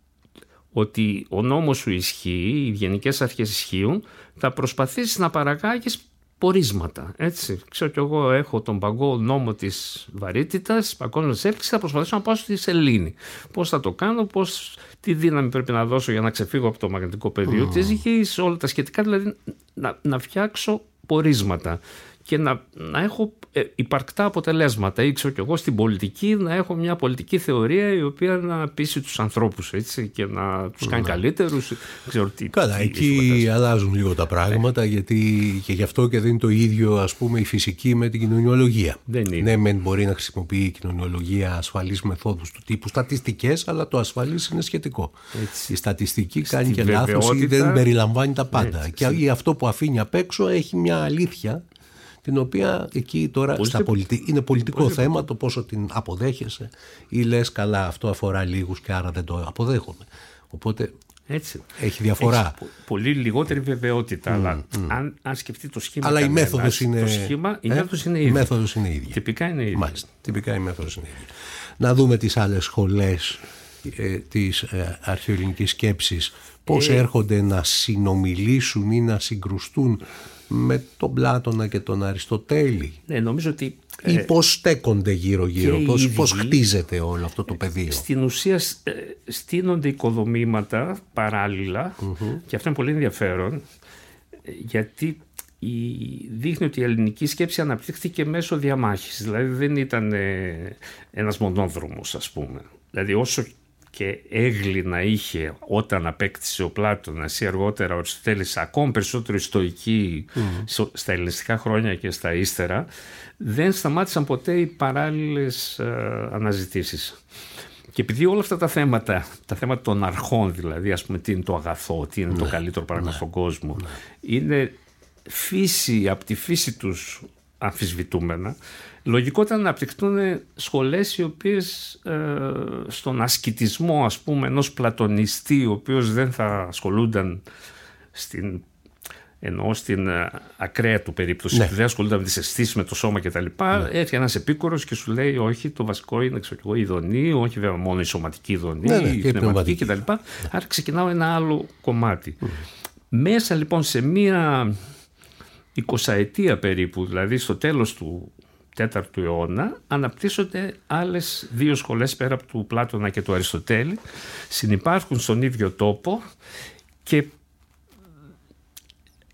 ότι ο νόμος σου ισχύει, οι γενικές αρχές ισχύουν, θα προσπαθήσεις να παραγάγεις πορίσματα. Έτσι. Ξέρω κι εγώ, έχω τον παγκόσμιο νόμο της βαρύτητας, παγκόσμιο της έλξης, θα προσπαθήσω να πάω στη σελήνη. Πώς θα το κάνω, τι δύναμη πρέπει να δώσω για να ξεφύγω από το μαγνητικό πεδίο της γης, όλα τα σχετικά, δηλαδή να φτιάξω πορίσματα και να έχω υπαρκτά αποτελέσματα. Ή ξέρω κι εγώ στην πολιτική να έχω μια πολιτική θεωρία η οποία να πείσει τους ανθρώπους, έτσι, και να τους κάνει καλύτερους. Καλά, εκεί αλλάζουν λίγο τα πράγματα, γιατί και γι' αυτό και δεν είναι το ίδιο, ας πούμε, η φυσική με την κοινωνιολογία. Ναι, μεν μπορεί να χρησιμοποιεί η κοινωνιολογία ασφαλείς μεθόδους του τύπου στατιστικές, αλλά το ασφαλής είναι σχετικό. Έτσι. Η στατιστική κάνει και λάθος ή δεν περιλαμβάνει τα πάντα. Και αυτό που αφήνει απ' έξω έχει μια αλήθεια, την οποία εκεί τώρα είναι πολιτικό θέμα το πόσο την αποδέχεσαι ή λες καλά αυτό αφορά λίγους και άρα δεν το αποδέχομαι. Οπότε έτσι έχει διαφορά. Έχει πολύ λιγότερη βεβαιότητα, αλλά αν σκεφτεί το σχήμα. Αλλά η μέθοδος είναι η μέθοδος είναι ίδια. Τυπικά είναι ίδια. Μάλιστα, τυπικά η μέθοδος είναι ίδια. Να δούμε τις άλλες σχολές της αρχαιοελληνικής σκέψης, πώς έρχονται να συνομιλήσουν ή να συγκρουστούν με τον Πλάτωνα και τον Αριστοτέλη. Ναι, νομίζω ότι ή πώς στέκονται γύρω-γύρω, πώς χτίζεται όλο αυτό το πεδίο. Στην ουσία στείνονται οικοδομήματα παράλληλα και αυτό είναι πολύ ενδιαφέρον, γιατί δείχνει ότι η ελληνική σκέψη αναπτύχθηκε μέσω διαμάχης. Δηλαδή δεν ήταν ένας μονόδρομος, ας πούμε. Δηλαδή όσο και έγλυνα είχε όταν απέκτησε ο Πλάτωνας ή αργότερα ο Αριστοτέλης, ακόμη περισσότερο ιστοική στα ελληνιστικά χρόνια και στα ύστερα, δεν σταμάτησαν ποτέ οι παράλληλες αναζητήσεις. Και επειδή όλα αυτά τα θέματα των αρχών, δηλαδή ας πούμε τι είναι το αγαθό, τι είναι το καλύτερο πράγμα στον κόσμο, είναι από τη φύση τους αμφισβητούμενα, λογικό ήταν να αναπτυχθούν σχολές οι οποίες στον ασκητισμό, ας πούμε, ενός πλατωνιστή, ο οποίος δεν θα ασχολούνταν στην ακραία του περίπτωση, που δεν ασχολούνταν με τις αισθήσεις, με το σώμα κτλ. Έρχεται ένας επίκορος και σου λέει όχι, το βασικό είναι η ειδονή, όχι βέβαια μόνο η σωματική ειδονή, η πνευματική κτλ. Άρα ξεκινάω ένα άλλο κομμάτι. Μέσα λοιπόν σε μία 20ετία περίπου, δηλαδή στο τέλος του 4ου αιώνα, αναπτύσσονται άλλες δύο σχολές πέρα από του Πλάτωνα και του Αριστοτέλη, συνυπάρχουν στον ίδιο τόπο και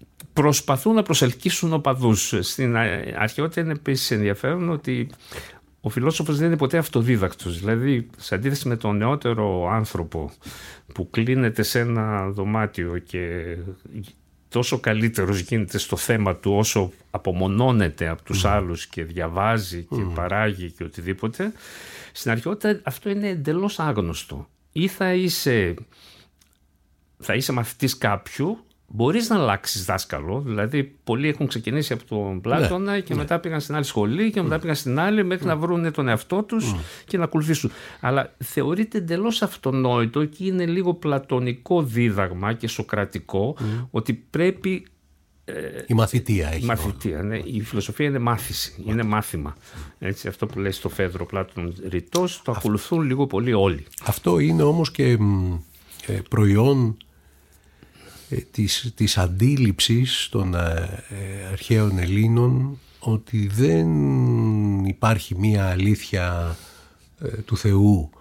προσπαθούν να προσελκύσουν οπαδούς. Στην αρχαιότητα είναι επίσης ενδιαφέρον ότι ο φιλόσοφος δεν είναι ποτέ αυτοδίδακτος. Δηλαδή, σε αντίθεση με τον νεότερο άνθρωπο που κλείνεται σε ένα δωμάτιο και τόσο καλύτερος γίνεται στο θέμα του όσο απομονώνεται από τους άλλους και διαβάζει και παράγει και οτιδήποτε, στην αρχαιότητα αυτό είναι εντελώς άγνωστο. Ή θα είσαι μαθητής κάποιου, μπορείς να αλλάξεις δάσκαλο. Δηλαδή, πολλοί έχουν ξεκινήσει από τον Πλάτωνα και μετά πήγαν στην άλλη σχολή και μετά πήγαν στην άλλη μέχρι να βρουν τον εαυτό τους και να ακολουθήσουν. Αλλά θεωρείται εντελώς αυτονόητο και είναι λίγο πλατωνικό δίδαγμα και σοκρατικό ότι πρέπει. Η μαθητεία έχει. Ναι. Η φιλοσοφία είναι μάθηση, είναι μάθημα. Έτσι, αυτό που λέει στο Φέδρο Πλάτων ρητός, το ακολουθούν λίγο πολύ όλοι. Αυτό είναι όμως και προϊόν της αντίληψης των αρχαίων Ελλήνων ότι δεν υπάρχει μία αλήθεια του Θεού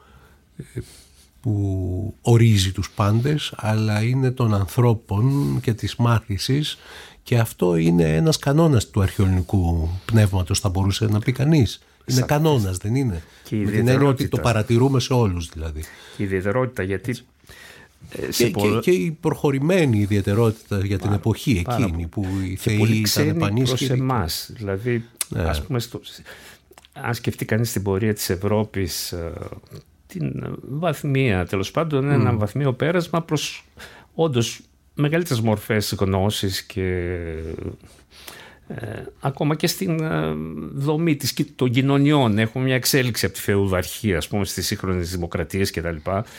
που ορίζει τους πάντες, αλλά είναι των ανθρώπων και της μάθησης, και αυτό είναι ένας κανόνας του αρχαιοελληνικού πνεύματος, θα μπορούσε να πει κανείς. Είναι κανόνας, δεν είναι? Και με την έννοια ότι το παρατηρούμε σε όλους δηλαδή. Και η ιδιαιτερότητα, γιατί και η προχωρημένη ιδιαιτερότητα για την εποχή εκείνη που οι θεοί ήταν πανίσχυροι. Προς εμάς. Δηλαδή, ας πούμε, αν σκεφτεί κανείς την πορεία της Ευρώπης, την βαθμία, τέλος πάντων, ένα βαθμίο πέρασμα προς όντως μεγαλύτερες μορφές γνώσης και ακόμα και στην δομή των κοινωνιών. Έχουμε μια εξέλιξη από τη φεουδαρχία, ας πούμε, στις σύγχρονες δημοκρατίες κτλ.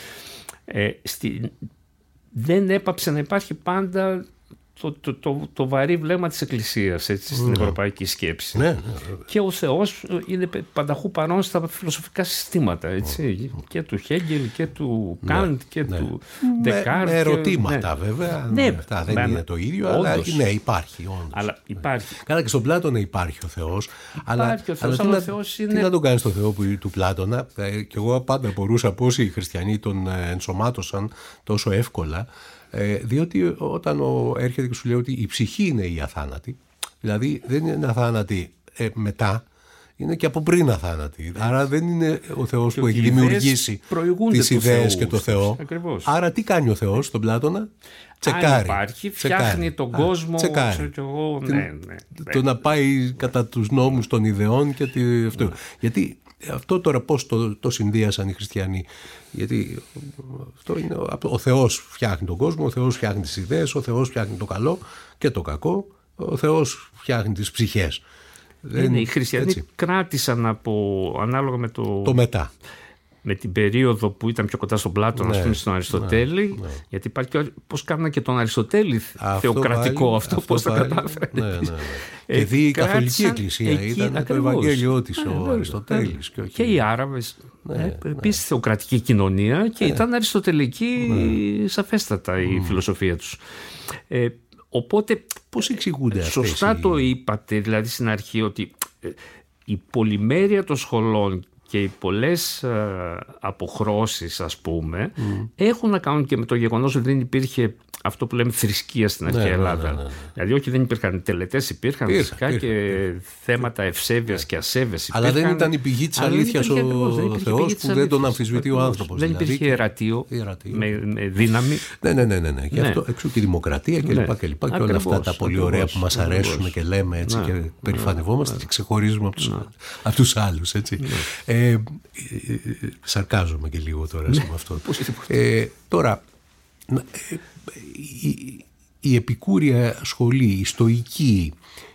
Δεν έπαψε να υπάρχει πάντα το βαρύ βλέμμα της Εκκλησίας, έτσι, στην ευρωπαϊκή σκέψη. Και ο Θεός είναι πανταχού παρόν στα φιλοσοφικά συστήματα, έτσι, και του Χέγκελ και του Καντ και του Ντεκάρτ. Με ερωτήματα βέβαια. Αυτά δεν είναι το ίδιο, αλλά υπάρχει όντως. Αλλά υπάρχει. Καλά, και στον Πλάτωνα υπάρχει ο Θεός. Υπάρχει ο Θεός, αλλά ο Θεός είναι. Τι να τον κάνεις το Θεό του Πλάτωνα? Και εγώ πάντα μπορούσα πώς οι χριστιανοί τον ενσωμάτωσαν τόσο εύκολα. Διότι όταν έρχεται και σου λέει ότι η ψυχή είναι η αθάνατη, δηλαδή δεν είναι αθάνατη μετά, είναι και από πριν αθάνατη. Άρα δεν είναι ο Θεός που έχει δημιουργήσει τις ιδέες και το Θεό. Ακριβώς. Άρα τι κάνει ο Θεός στον Πλάτωνα? Τσεκάρει. Αν υπάρχει, φτιάχνει τον κόσμο. Το να πάει κατά τους νόμους των ιδεών και αυτό. Γιατί αυτό τώρα πώς το συνδύασαν οι χριστιανοί? Γιατί αυτό είναι, ο Θεός φτιάχνει τον κόσμο, ο Θεός φτιάχνει τις ιδέες, ο Θεός φτιάχνει το καλό και το κακό, ο Θεός φτιάχνει τις ψυχές. Οι χριστιανοί κράτησαν ανάλογα με το μετά. Με την περίοδο που ήταν πιο κοντά στον Πλάτωνα, ας πούμε, στον Αριστοτέλη, γιατί υπάρχει πώς κάνανε και τον Αριστοτέλη θεοκρατικό, αυτό πώς το κατάφερε. Και δει η Καθολική Εκκλησία ήταν το Ευαγγέλιο της ο Αριστοτέλης. Και οι Άραβες, επίσης θεοκρατική κοινωνία, και ήταν αριστοτελική σαφέστατα η φιλοσοφία τους. Οπότε, πώς εξηγούνται αυτές? Σωστά το είπατε, δηλαδή στην αρχή, ότι η πολυμέρεια των σχολών και οι πολλές αποχρώσεις, ας πούμε, έχουν να κάνουν και με το γεγονός ότι δεν υπήρχε αυτό που λέμε θρησκεία στην αρχαία Ελλάδα. Δηλαδή, όχι, δεν υπήρχαν τελετές, υπήρχαν φυσικά και θέματα ευσέβειας και ασέβειας. Αλλά δεν ήταν η πηγή της αλήθειας ο Θεός που δεν τον αμφισβητεί ο άνθρωπος. Δεν υπήρχε ιερατείο με δύναμη. Ναι. Και αυτό εξού και η δημοκρατία κλπ. Και όλα αυτά τα πολύ ωραία που μας αρέσουν και λέμε έτσι και περηφανευόμαστε και ξεχωρίζουμε από τους άλλους. Σαρκάζομαι και λίγο τώρα με αυτό. Τώρα, η επικούρια σχολή, η στοική,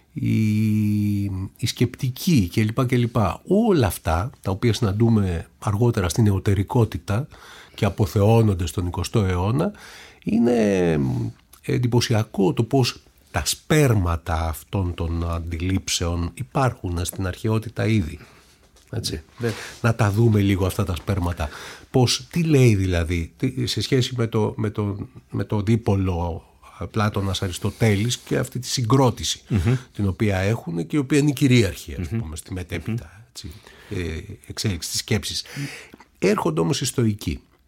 η σκεπτική κλπ. Όλα αυτά τα οποία συναντούμε αργότερα στην εωτερικότητα και αποθεώνονται στον 20ο αιώνα, είναι εντυπωσιακό το πώς τα σπέρματα αυτών των αντιλήψεων υπάρχουν στην αρχαιότητα ήδη. Έτσι. Να τα δούμε λίγο αυτά τα σπέρματα. Τι λέει δηλαδή σε σχέση με το δίπολο Πλάτωνας Αριστοτέλης και αυτή τη συγκρότηση την οποία έχουν και η οποία είναι η κυρίαρχη, ας πούμε, στη μετέπειτα εξέλιξη της σκέψης. Έρχονται όμως οι στοικοί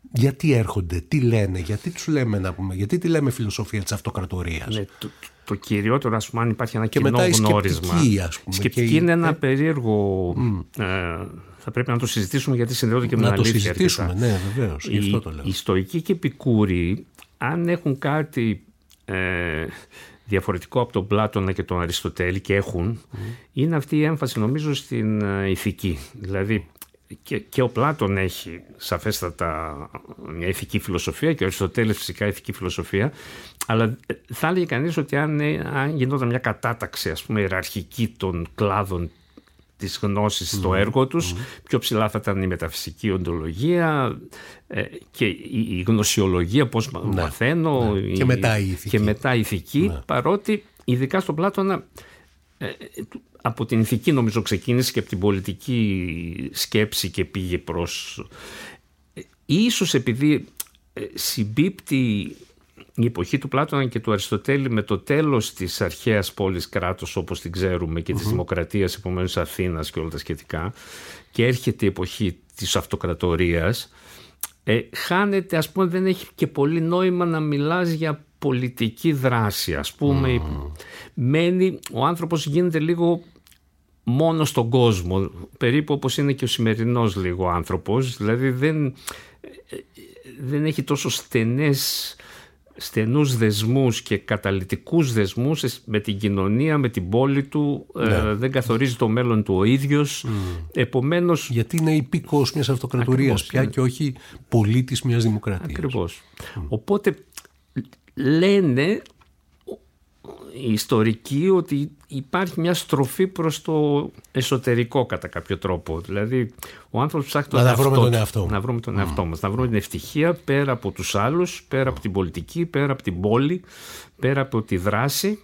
Γιατί έρχονται, τι λένε, γιατί τους λέμε να πούμε, γιατί τη λέμε φιλοσοφία της αυτοκρατορίας. Ναι, το κυριότερο, ας πούμε, αν υπάρχει ένα και κοινό μετά γνώρισμα. Η σκεπτική είναι ένα περίεργο. Θα πρέπει να το συζητήσουμε, γιατί συνδέονται και με την αλήθεια. Να το συζητήσουμε, ναι, βεβαίως. Γι' αυτό το λέω. Οι Στοικοί και Επικούροι, αν έχουν κάτι διαφορετικό από τον Πλάτωνα και τον Αριστοτέλη, και έχουν, είναι αυτή η έμφαση, νομίζω, στην ηθική. Δηλαδή, και ο Πλάτων έχει σαφέστατα μια ηθική φιλοσοφία και ο Αριστοτέλης φυσικά ηθική φιλοσοφία, αλλά θα έλεγε κανείς ότι αν γινόταν μια κατάταξη, ας πούμε, ιεραρχική των κλάδων της γνώσης στο έργο τους, πιο ψηλά θα ήταν η μεταφυσική οντολογία και η γνωσιολογία, πώς μαθαίνω, και μετά η ηθική, παρότι ειδικά στον Πλάτωνα από την ηθική νομίζω ξεκίνησε και από την πολιτική σκέψη και πήγε προς... Ίσως επειδή συμπίπτει η εποχή του Πλάτωνα και του Αριστοτέλη με το τέλος της αρχαίας πόλης κράτους όπως την ξέρουμε και της δημοκρατίας, επομένως Αθήνας και όλα τα σχετικά, και έρχεται η εποχή της αυτοκρατορίας, χάνεται, ας πούμε, δεν έχει και πολύ νόημα να μιλάς για πολιτική δράση, ας πούμε. Μένει, ο άνθρωπος γίνεται λίγο μόνο στον κόσμο, περίπου όπως είναι και ο σημερινός λίγο άνθρωπος, δηλαδή δεν έχει τόσο στενούς δεσμούς και καταλυτικούς δεσμούς με την κοινωνία, με την πόλη του, δεν καθορίζει το μέλλον του ο ίδιος, επομένως... Γιατί είναι υπήκοος μιας αυτοκρατορίας πια και όχι πολίτης μιας δημοκρατίας. Ακριβώς. Οπότε λένε οι ιστορικοί ότι υπάρχει μια στροφή προς το εσωτερικό κατά κάποιο τρόπο. Δηλαδή ο άνθρωπος ψάχνει να βρούμε τον εαυτό μας, να βρούμε την ευτυχία πέρα από τους άλλους, πέρα από την πολιτική, πέρα από την πόλη, πέρα από τη δράση,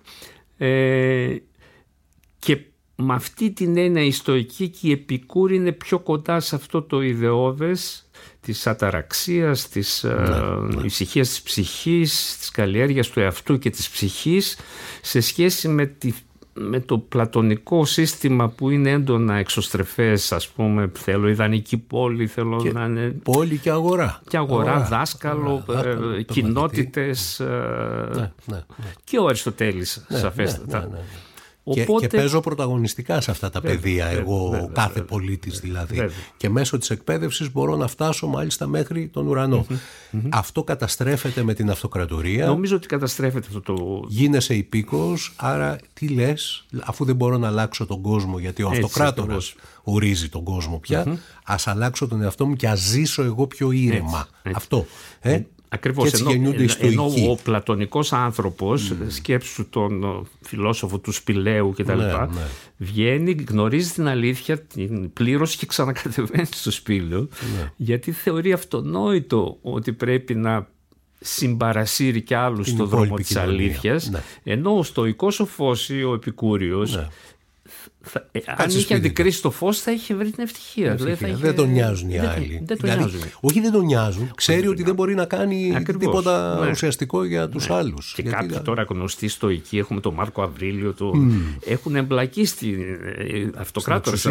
και με αυτή την έννοια η Στοική και η Επικούρη είναι πιο κοντά σε αυτό το ιδεώδες της αταραξίας, της ησυχίας της ψυχής, της καλλιέργειας του εαυτού και της ψυχής, σε σχέση με το πλατωνικό σύστημα που είναι έντονα εξωστρεφές, ας πούμε, θέλω ιδανική πόλη, θέλω να είναι... Πόλη και αγορά. Και αγορά, δάσκαλο, κοινότητες, και ο Αριστοτέλης σαφέστατα. Και παίζω πρωταγωνιστικά σε αυτά τα πεδία, εγώ κάθε πολίτης δηλαδή. Και μέσω της εκπαίδευσης μπορώ να φτάσω μάλιστα μέχρι τον ουρανό. Αυτό καταστρέφεται με την αυτοκρατορία. Νομίζω ότι καταστρέφεται αυτό το... Γίνεσαι υπήκοος, άρα τι λες, αφού δεν μπορώ να αλλάξω τον κόσμο, γιατί ο αυτοκράτορας ορίζει τον κόσμο πια, ας αλλάξω τον εαυτό μου και ας ζήσω εγώ πιο ήρεμα. Αυτό. Ακριβώς, ενώ ο πλατωνικός άνθρωπος, σκέψου τον φιλόσοφο του Σπηλαίου και τα λοιπά, βγαίνει, γνωρίζει την αλήθεια, την πλήρωση και ξανακατεβαίνει στο Σπήλαιο, γιατί θεωρεί αυτονόητο ότι πρέπει να συμπαρασύρει κι άλλους στον δρόμο της αλήθειας, ενώ ο στοικός ο φως ή ο Επικούριος, αν είχε αντικρίσει το φως θα είχε βρει την ευτυχία. Δεν τον νοιάζουν οι άλλοι. Όχι, δεν τον νοιάζουν. Ξέρει ότι δεν μπορεί να κάνει τίποτα ουσιαστικό για τους άλλους. Και κάποιοι τώρα γνωστοί στοικοί, έχουμε τον Μάρκο Αβρίλιο, έχουν εμπλακεί στην αυτοκράτορες.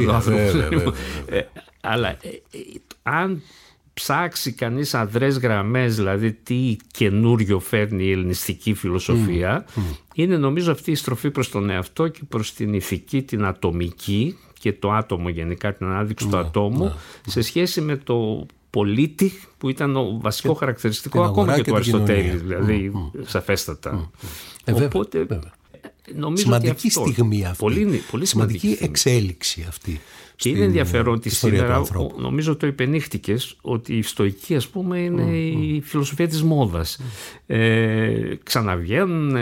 Αλλά αν ψάξει κανείς αδρές γραμμές, δηλαδή τι καινούριο φέρνει η ελληνιστική φιλοσοφία, είναι νομίζω αυτή η στροφή προς τον εαυτό και προς την ηθική, την ατομική και το άτομο γενικά, την ανάδειξη του ατόμου σε σχέση με το πολίτη που ήταν το βασικό χαρακτηριστικό ακόμα και του Αριστοτέλη, δηλαδή σαφέστατα. Οπότε νομίζω σημαντική ότι στιγμή αυτή, πολύ σημαντική εξέλιξη αυτή. Και είναι ενδιαφέρον ότι σήμερα, νομίζω το υπενήχτηκες, ότι η Στοική, ας πούμε, είναι η φιλοσοφία της μόδας. Ξαναβγαίνουν,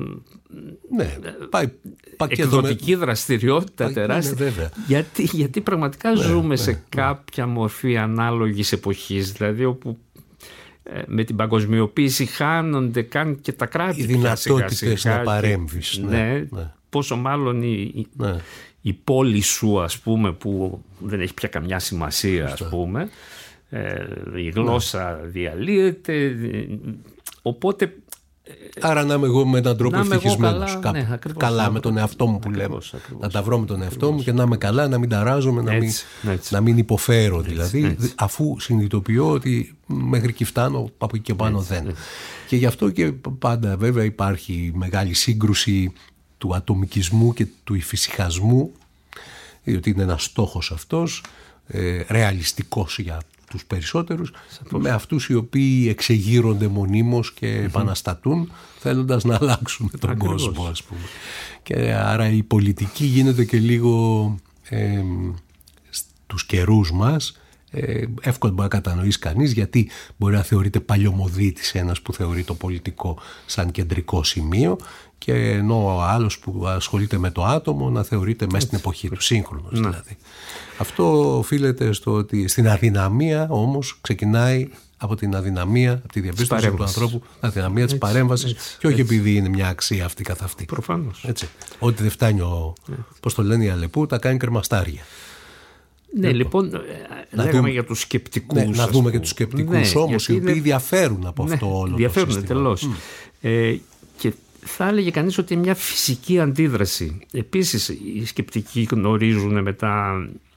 εκδοτική δραστηριότητα τεράστια. Γιατί πραγματικά ζούμε σε κάποια μορφή ανάλογης εποχής, δηλαδή όπου με την παγκοσμιοποίηση χάνονται καν και τα κράτη. Οι δυνατότητες να παρέμβεις. Πόσο μάλλον η πόλη σου, ας πούμε, που δεν έχει πια καμιά σημασία, ας πούμε, η γλώσσα διαλύεται, οπότε Άρα να είμαι εγώ με έναν τρόπο ευτυχισμένος. Καλά με τον εαυτό μου που λέμε. Να τα βρω με τον εαυτό μου και να είμαι καλά, να μην ταράζομαι, να μην υποφέρω δηλαδή, αφού συνειδητοποιώ ότι μέχρι εκεί φτάνω, από εκεί και πάνω δεν. Και γι' αυτό και πάντα βέβαια υπάρχει μεγάλη σύγκρουση του ατομικισμού και του ηφησυχασμού, διότι είναι ένας στόχος αυτός, ρεαλιστικός για τους περισσότερους, με αυτούς οι οποίοι εξεγείρονται μονίμως και επαναστατούν θέλοντας να αλλάξουν τον κόσμο, ας πούμε. Και άρα η πολιτική γίνεται και λίγο στους καιρούς μας εύκολα μπορεί να κατανοήσει κανείς, γιατί μπορεί να θεωρείται παλιωμοδίτης ένας που θεωρεί το πολιτικό σαν κεντρικό σημείο, και ενώ ο άλλος που ασχολείται με το άτομο να θεωρείται μέσα στην εποχή του, σύγχρονος δηλαδή. Αυτό οφείλεται στο ότι στην αδυναμία όμως ξεκινάει από την αδυναμία, από τη διαπίστωση του ανθρώπου, αδυναμία της παρέμβασης, και όχι επειδή είναι μια αξία αυτή καθ' αυτή. Προφανώς. Ότι δεν φτάνει πώς το λένε οι Αλεπού, τα κάνει κρεμαστάρια. Ναι, λοιπόν, λέγαμε για τους σκεπτικούς. Να δούμε και τους σκεπτικούς όμως, οι οποίοι διαφέρουν από αυτό όλο το σύστημα. Τελώς. Και θα έλεγε κανείς ότι είναι μια φυσική αντίδραση. Επίσης, οι σκεπτικοί γνωρίζουν μετά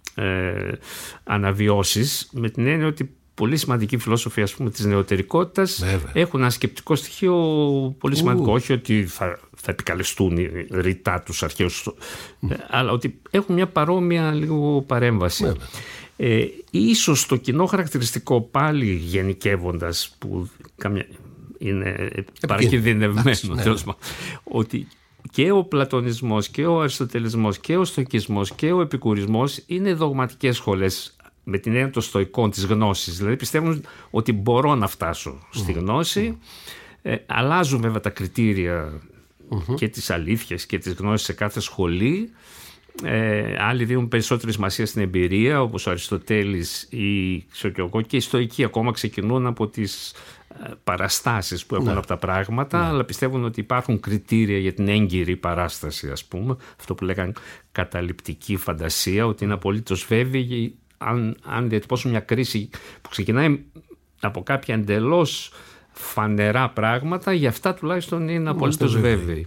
αναβιώσεις, με την έννοια ότι πολύ σημαντικοί φιλόσοφοι, ας πούμε, της νεωτερικότητας έχουν ένα σκεπτικό στοιχείο πολύ σημαντικό. Όχι ότι θα επικαλεστούν ρητά τους αρχαίους, αλλά ότι έχουν μια παρόμοια λίγο παρέμβαση. Ίσως το κοινό χαρακτηριστικό, πάλι γενικεύοντας, που είναι παρακινδυνευμένο, ότι και ο πλατωνισμός και ο αριστοτελισμός και ο στοικισμός και ο επικουρισμός είναι δογματικές σχολές, με την έννοια των στοικών της γνώσης. Δηλαδή πιστεύουν ότι μπορώ να φτάσω στη γνώση. Αλλάζουν βέβαια τα κριτήρια και της αλήθειας και της γνώσης σε κάθε σχολή. Άλλοι δίνουν περισσότερη σημασία στην εμπειρία, όπως ο Αριστοτέλης ή και οι στοικοί ακόμα ξεκινούν από τις παραστάσεις που έχουν από τα πράγματα, αλλά πιστεύουν ότι υπάρχουν κριτήρια για την έγκυρη παράσταση, ας πούμε, αυτό που λέγανε καταληπτική φαντασία, ότι είναι απολύτως βέβαιη αν διατυπώσουν μια κρίση που ξεκινάει από κάποια εντελώς φανερά πράγματα, για αυτά τουλάχιστον είναι απολύτως βέβαιοι.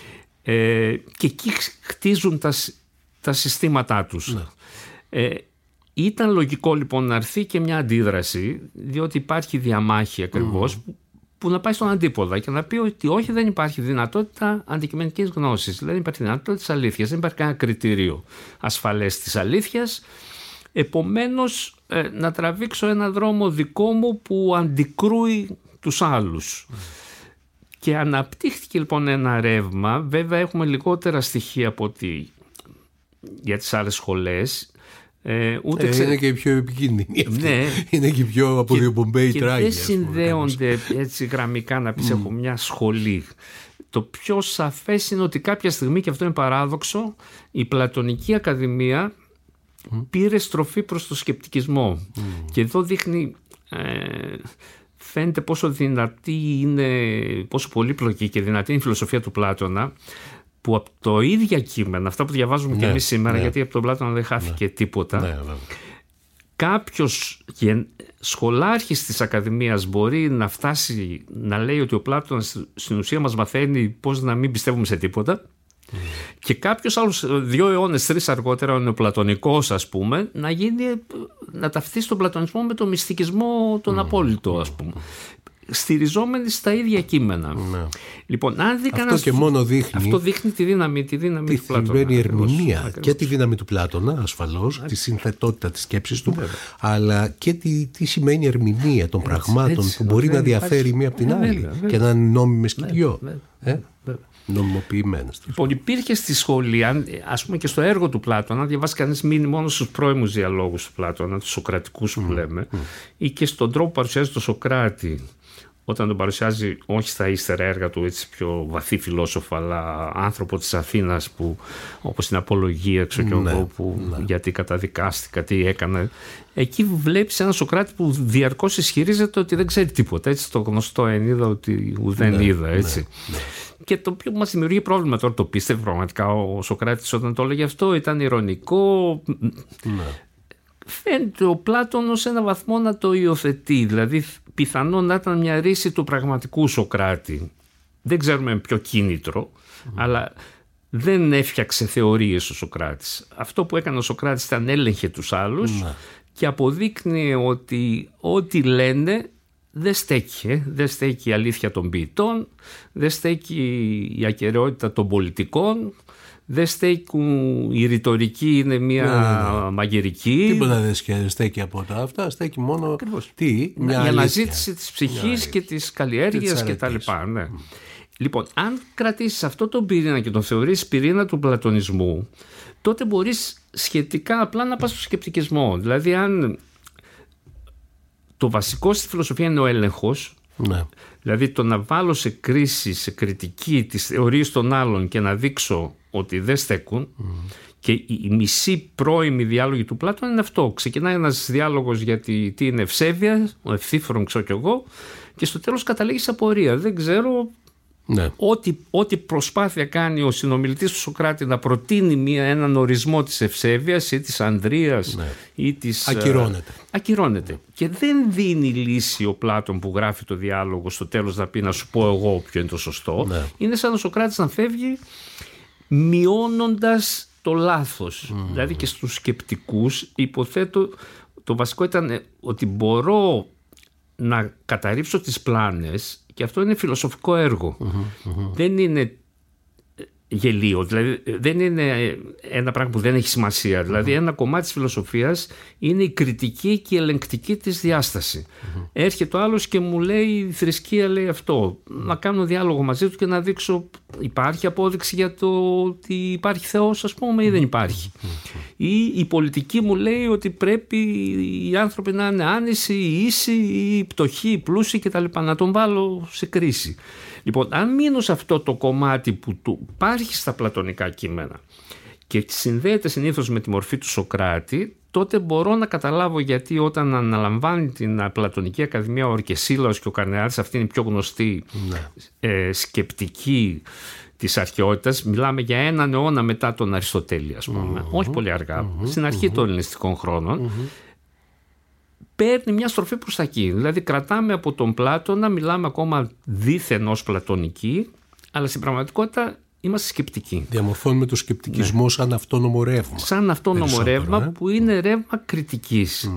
Και εκεί χτίζουν τα συστήματά τους. Ήταν λογικό λοιπόν να έρθει και μια αντίδραση, διότι υπάρχει διαμάχη ακριβώς που να πάει στον αντίποδα και να πει ότι όχι, δεν υπάρχει δυνατότητα αντικειμενικής γνώσης, δεν υπάρχει δυνατότητα της αλήθειας, δεν υπάρχει κανένα κριτήριο ασφαλές της αλήθειας. Επομένως να τραβήξω ένα δρόμο δικό μου που αντικρούει τους άλλους. Και αναπτύχθηκε λοιπόν ένα ρεύμα. Βέβαια έχουμε λιγότερα στοιχεία από ότι για τις άλλες σχολές. Είναι και πιο επικίνδυνη αυτή. Είναι και πιο αποδιοπομπαίοι τράγοι. Και δεν συνδέονται έτσι γραμμικά να πεις από μια σχολή. Το πιο σαφές είναι ότι κάποια στιγμή, και αυτό είναι παράδοξο, η Πλατωνική Ακαδημία πήρε στροφή προς το σκεπτικισμό. Και εδώ δείχνει, φαίνεται πόσο δυνατή είναι, πόσο πολύπλοκη και δυνατή είναι η φιλοσοφία του Πλάτωνα, που από το ίδια κείμενα, αυτά που διαβάζουμε και εμείς σήμερα, γιατί από τον Πλάτωνα δεν χάθηκε τίποτα, κάποιος σχολάρχης της Ακαδημίας μπορεί να φτάσει να λέει ότι ο Πλάτωνας στην ουσία μας μαθαίνει πώς να μην πιστεύουμε σε τίποτα, και κάποιος άλλος 2 αιώνες, 3 αργότερα, ο νεοπλατωνικός, ας πούμε, να ταυτίσει τον πλατωνισμό με τον μυστικισμό τον απόλυτο, ας πούμε, στηριζόμενοι στα ίδια κείμενα. Λοιπόν, αν δει αυτό και μόνο δείχνει. Αυτό δείχνει τη δύναμη του Πλάτωνα. Τη συμβαίνει ερμηνεία και τη δύναμη του Πλάτωνα, ασφαλώς, τη συνθετότητα της σκέψης του, αλλά και τι σημαίνει ερμηνεία των πραγμάτων, που μπορεί να διαφέρει μία από την άλλη και να είναι νόμιμες και δυο. Νομιμοποιημένες. Λοιπόν, υπήρχε στη σχολή, ας πούμε, και στο έργο του Πλάτωνα, διαβάσει κανείς, μείνει μόνο στους πρώιμους διαλόγους του Πλάτωνα, τους σοκρατικούς που λέμε, ή και στον τρόπο που παρουσιάζει τον Σοκράτη, όταν τον παρουσιάζει όχι στα ύστερα έργα του, έτσι πιο βαθύ φιλόσοφο, αλλά άνθρωπο της Αθήνας, που, όπως την Απολογία, ξέρω και εγώ, γιατί καταδικάστηκα, τι έκανε. Εκεί βλέπεις έναν Σοκράτη που διαρκώς ισχυρίζεται ότι δεν ξέρει τίποτα. Έτσι, το γνωστό εν είδα ότι ουδέν είδα. Έτσι. Και το οποίο μας δημιουργεί πρόβλημα τώρα, το πίστευε πραγματικά ο Σοκράτης όταν το έλεγε αυτό, ήταν ειρωνικό. Φαίνεται ο Πλάτωνος σε έναν βαθμό να το υιοθετεί, δηλαδή πιθανόν να ήταν μια ρίση του πραγματικού Σοκράτη. δεν ξέρουμε με ποιο κίνητρο, αλλά δεν έφτιαξε θεωρίες ο Σωκράτης. Αυτό που έκανε ο Σωκράτης ήταν έλεγχε τους άλλους και αποδείκνυε ότι ό,τι λένε δεν στέκει. Δεν στέκει η αλήθεια των ποιητών, δεν στέκει η ακεραιότητα των πολιτικών, δεν στέκουν, η ρητορική είναι μια μαγειρική. Τίποτα δεν στέκει από τα αυτά, στέκει μόνο η αναζήτηση της ψυχής και της καλλιέργειας και τα λοιπά. Ναι. Λοιπόν, αν κρατήσεις αυτό τον πυρήνα και τον θεωρείς πυρήνα του πλατωνισμού, τότε μπορείς σχετικά απλά να πας στο σκεπτικισμό. Δηλαδή, αν το βασικό στη φιλοσοφία είναι ο έλεγχος, δηλαδή το να βάλω σε κρίση, σε κριτική τις θεωρίες των άλλων και να δείξω ότι δεν στέκουν, και η μισή πρώιμη διάλογη του Πλάτωνα είναι αυτό. Ξεκινάει ένας διάλογος για τι είναι ευσέβεια, ο ευθύφρον ξέρω κι εγώ, και στο τέλος καταλήγει σε απορία. Δεν ξέρω. Ναι. Ό,τι προσπάθεια κάνει ο συνομιλητής του Σωκράτη να προτείνει έναν ορισμό της ευσέβειας ή της ανδρείας ή της... Ακυρώνεται. Και δεν δίνει λύση ο Πλάτων που γράφει το διάλογο στο τέλος να πει να σου πω εγώ ποιο είναι το σωστό. Ναι. Είναι σαν ο Σωκράτης να φεύγει μειώνοντας το λάθος. Δηλαδή και στους σκεπτικούς υποθέτω το βασικό ήταν ότι μπορώ να καταρρύψω τις πλάνες, και αυτό είναι φιλοσοφικό έργο. Δεν είναι γελίο, δηλαδή δεν είναι ένα πράγμα που δεν έχει σημασία. Δηλαδή ένα κομμάτι της φιλοσοφίας είναι η κριτική και η ελεγκτική της διάσταση. Έρχεται ο άλλος και μου λέει η θρησκεία λέει αυτό. Να κάνω διάλογο μαζί του και να δείξω υπάρχει απόδειξη για το ότι υπάρχει Θεός, ας πούμε, ή δεν υπάρχει. Ή η πολιτική μου λέει ότι πρέπει οι άνθρωποι να είναι άνησοι, ίσοι, ή πτωχοί, ή πλούσιοι κτλ. Να τον βάλω σε κρίση. Λοιπόν, αν μείνω σε αυτό το κομμάτι που υπάρχει στα πλατωνικά κείμενα και συνδέεται συνήθως με τη μορφή του Σωκράτη, τότε μπορώ να καταλάβω γιατί όταν αναλαμβάνει την Πλατωνική Ακαδημία ο Ορκεσίλαος και ο Καρνεάτης, αυτή είναι η πιο γνωστή σκεπτική της αρχαιότητας, μιλάμε για έναν αιώνα μετά τον Αριστοτέλη, ας πούμε, όχι πολύ αργά, στην αρχή των ελληνιστικών χρόνων, παίρνει μια στροφή προς τα εκεί. Δηλαδή κρατάμε από τον Πλάτωνα, μιλάμε ακόμα δίθεν ως πλατωνικοί, αλλά στην πραγματικότητα είμαστε σκεπτικοί. Διαμορφώνουμε το σκεπτικισμό σαν αυτόνομο ρεύμα. Σαν αυτόνομο ρεύμα που είναι ρεύμα κριτικής.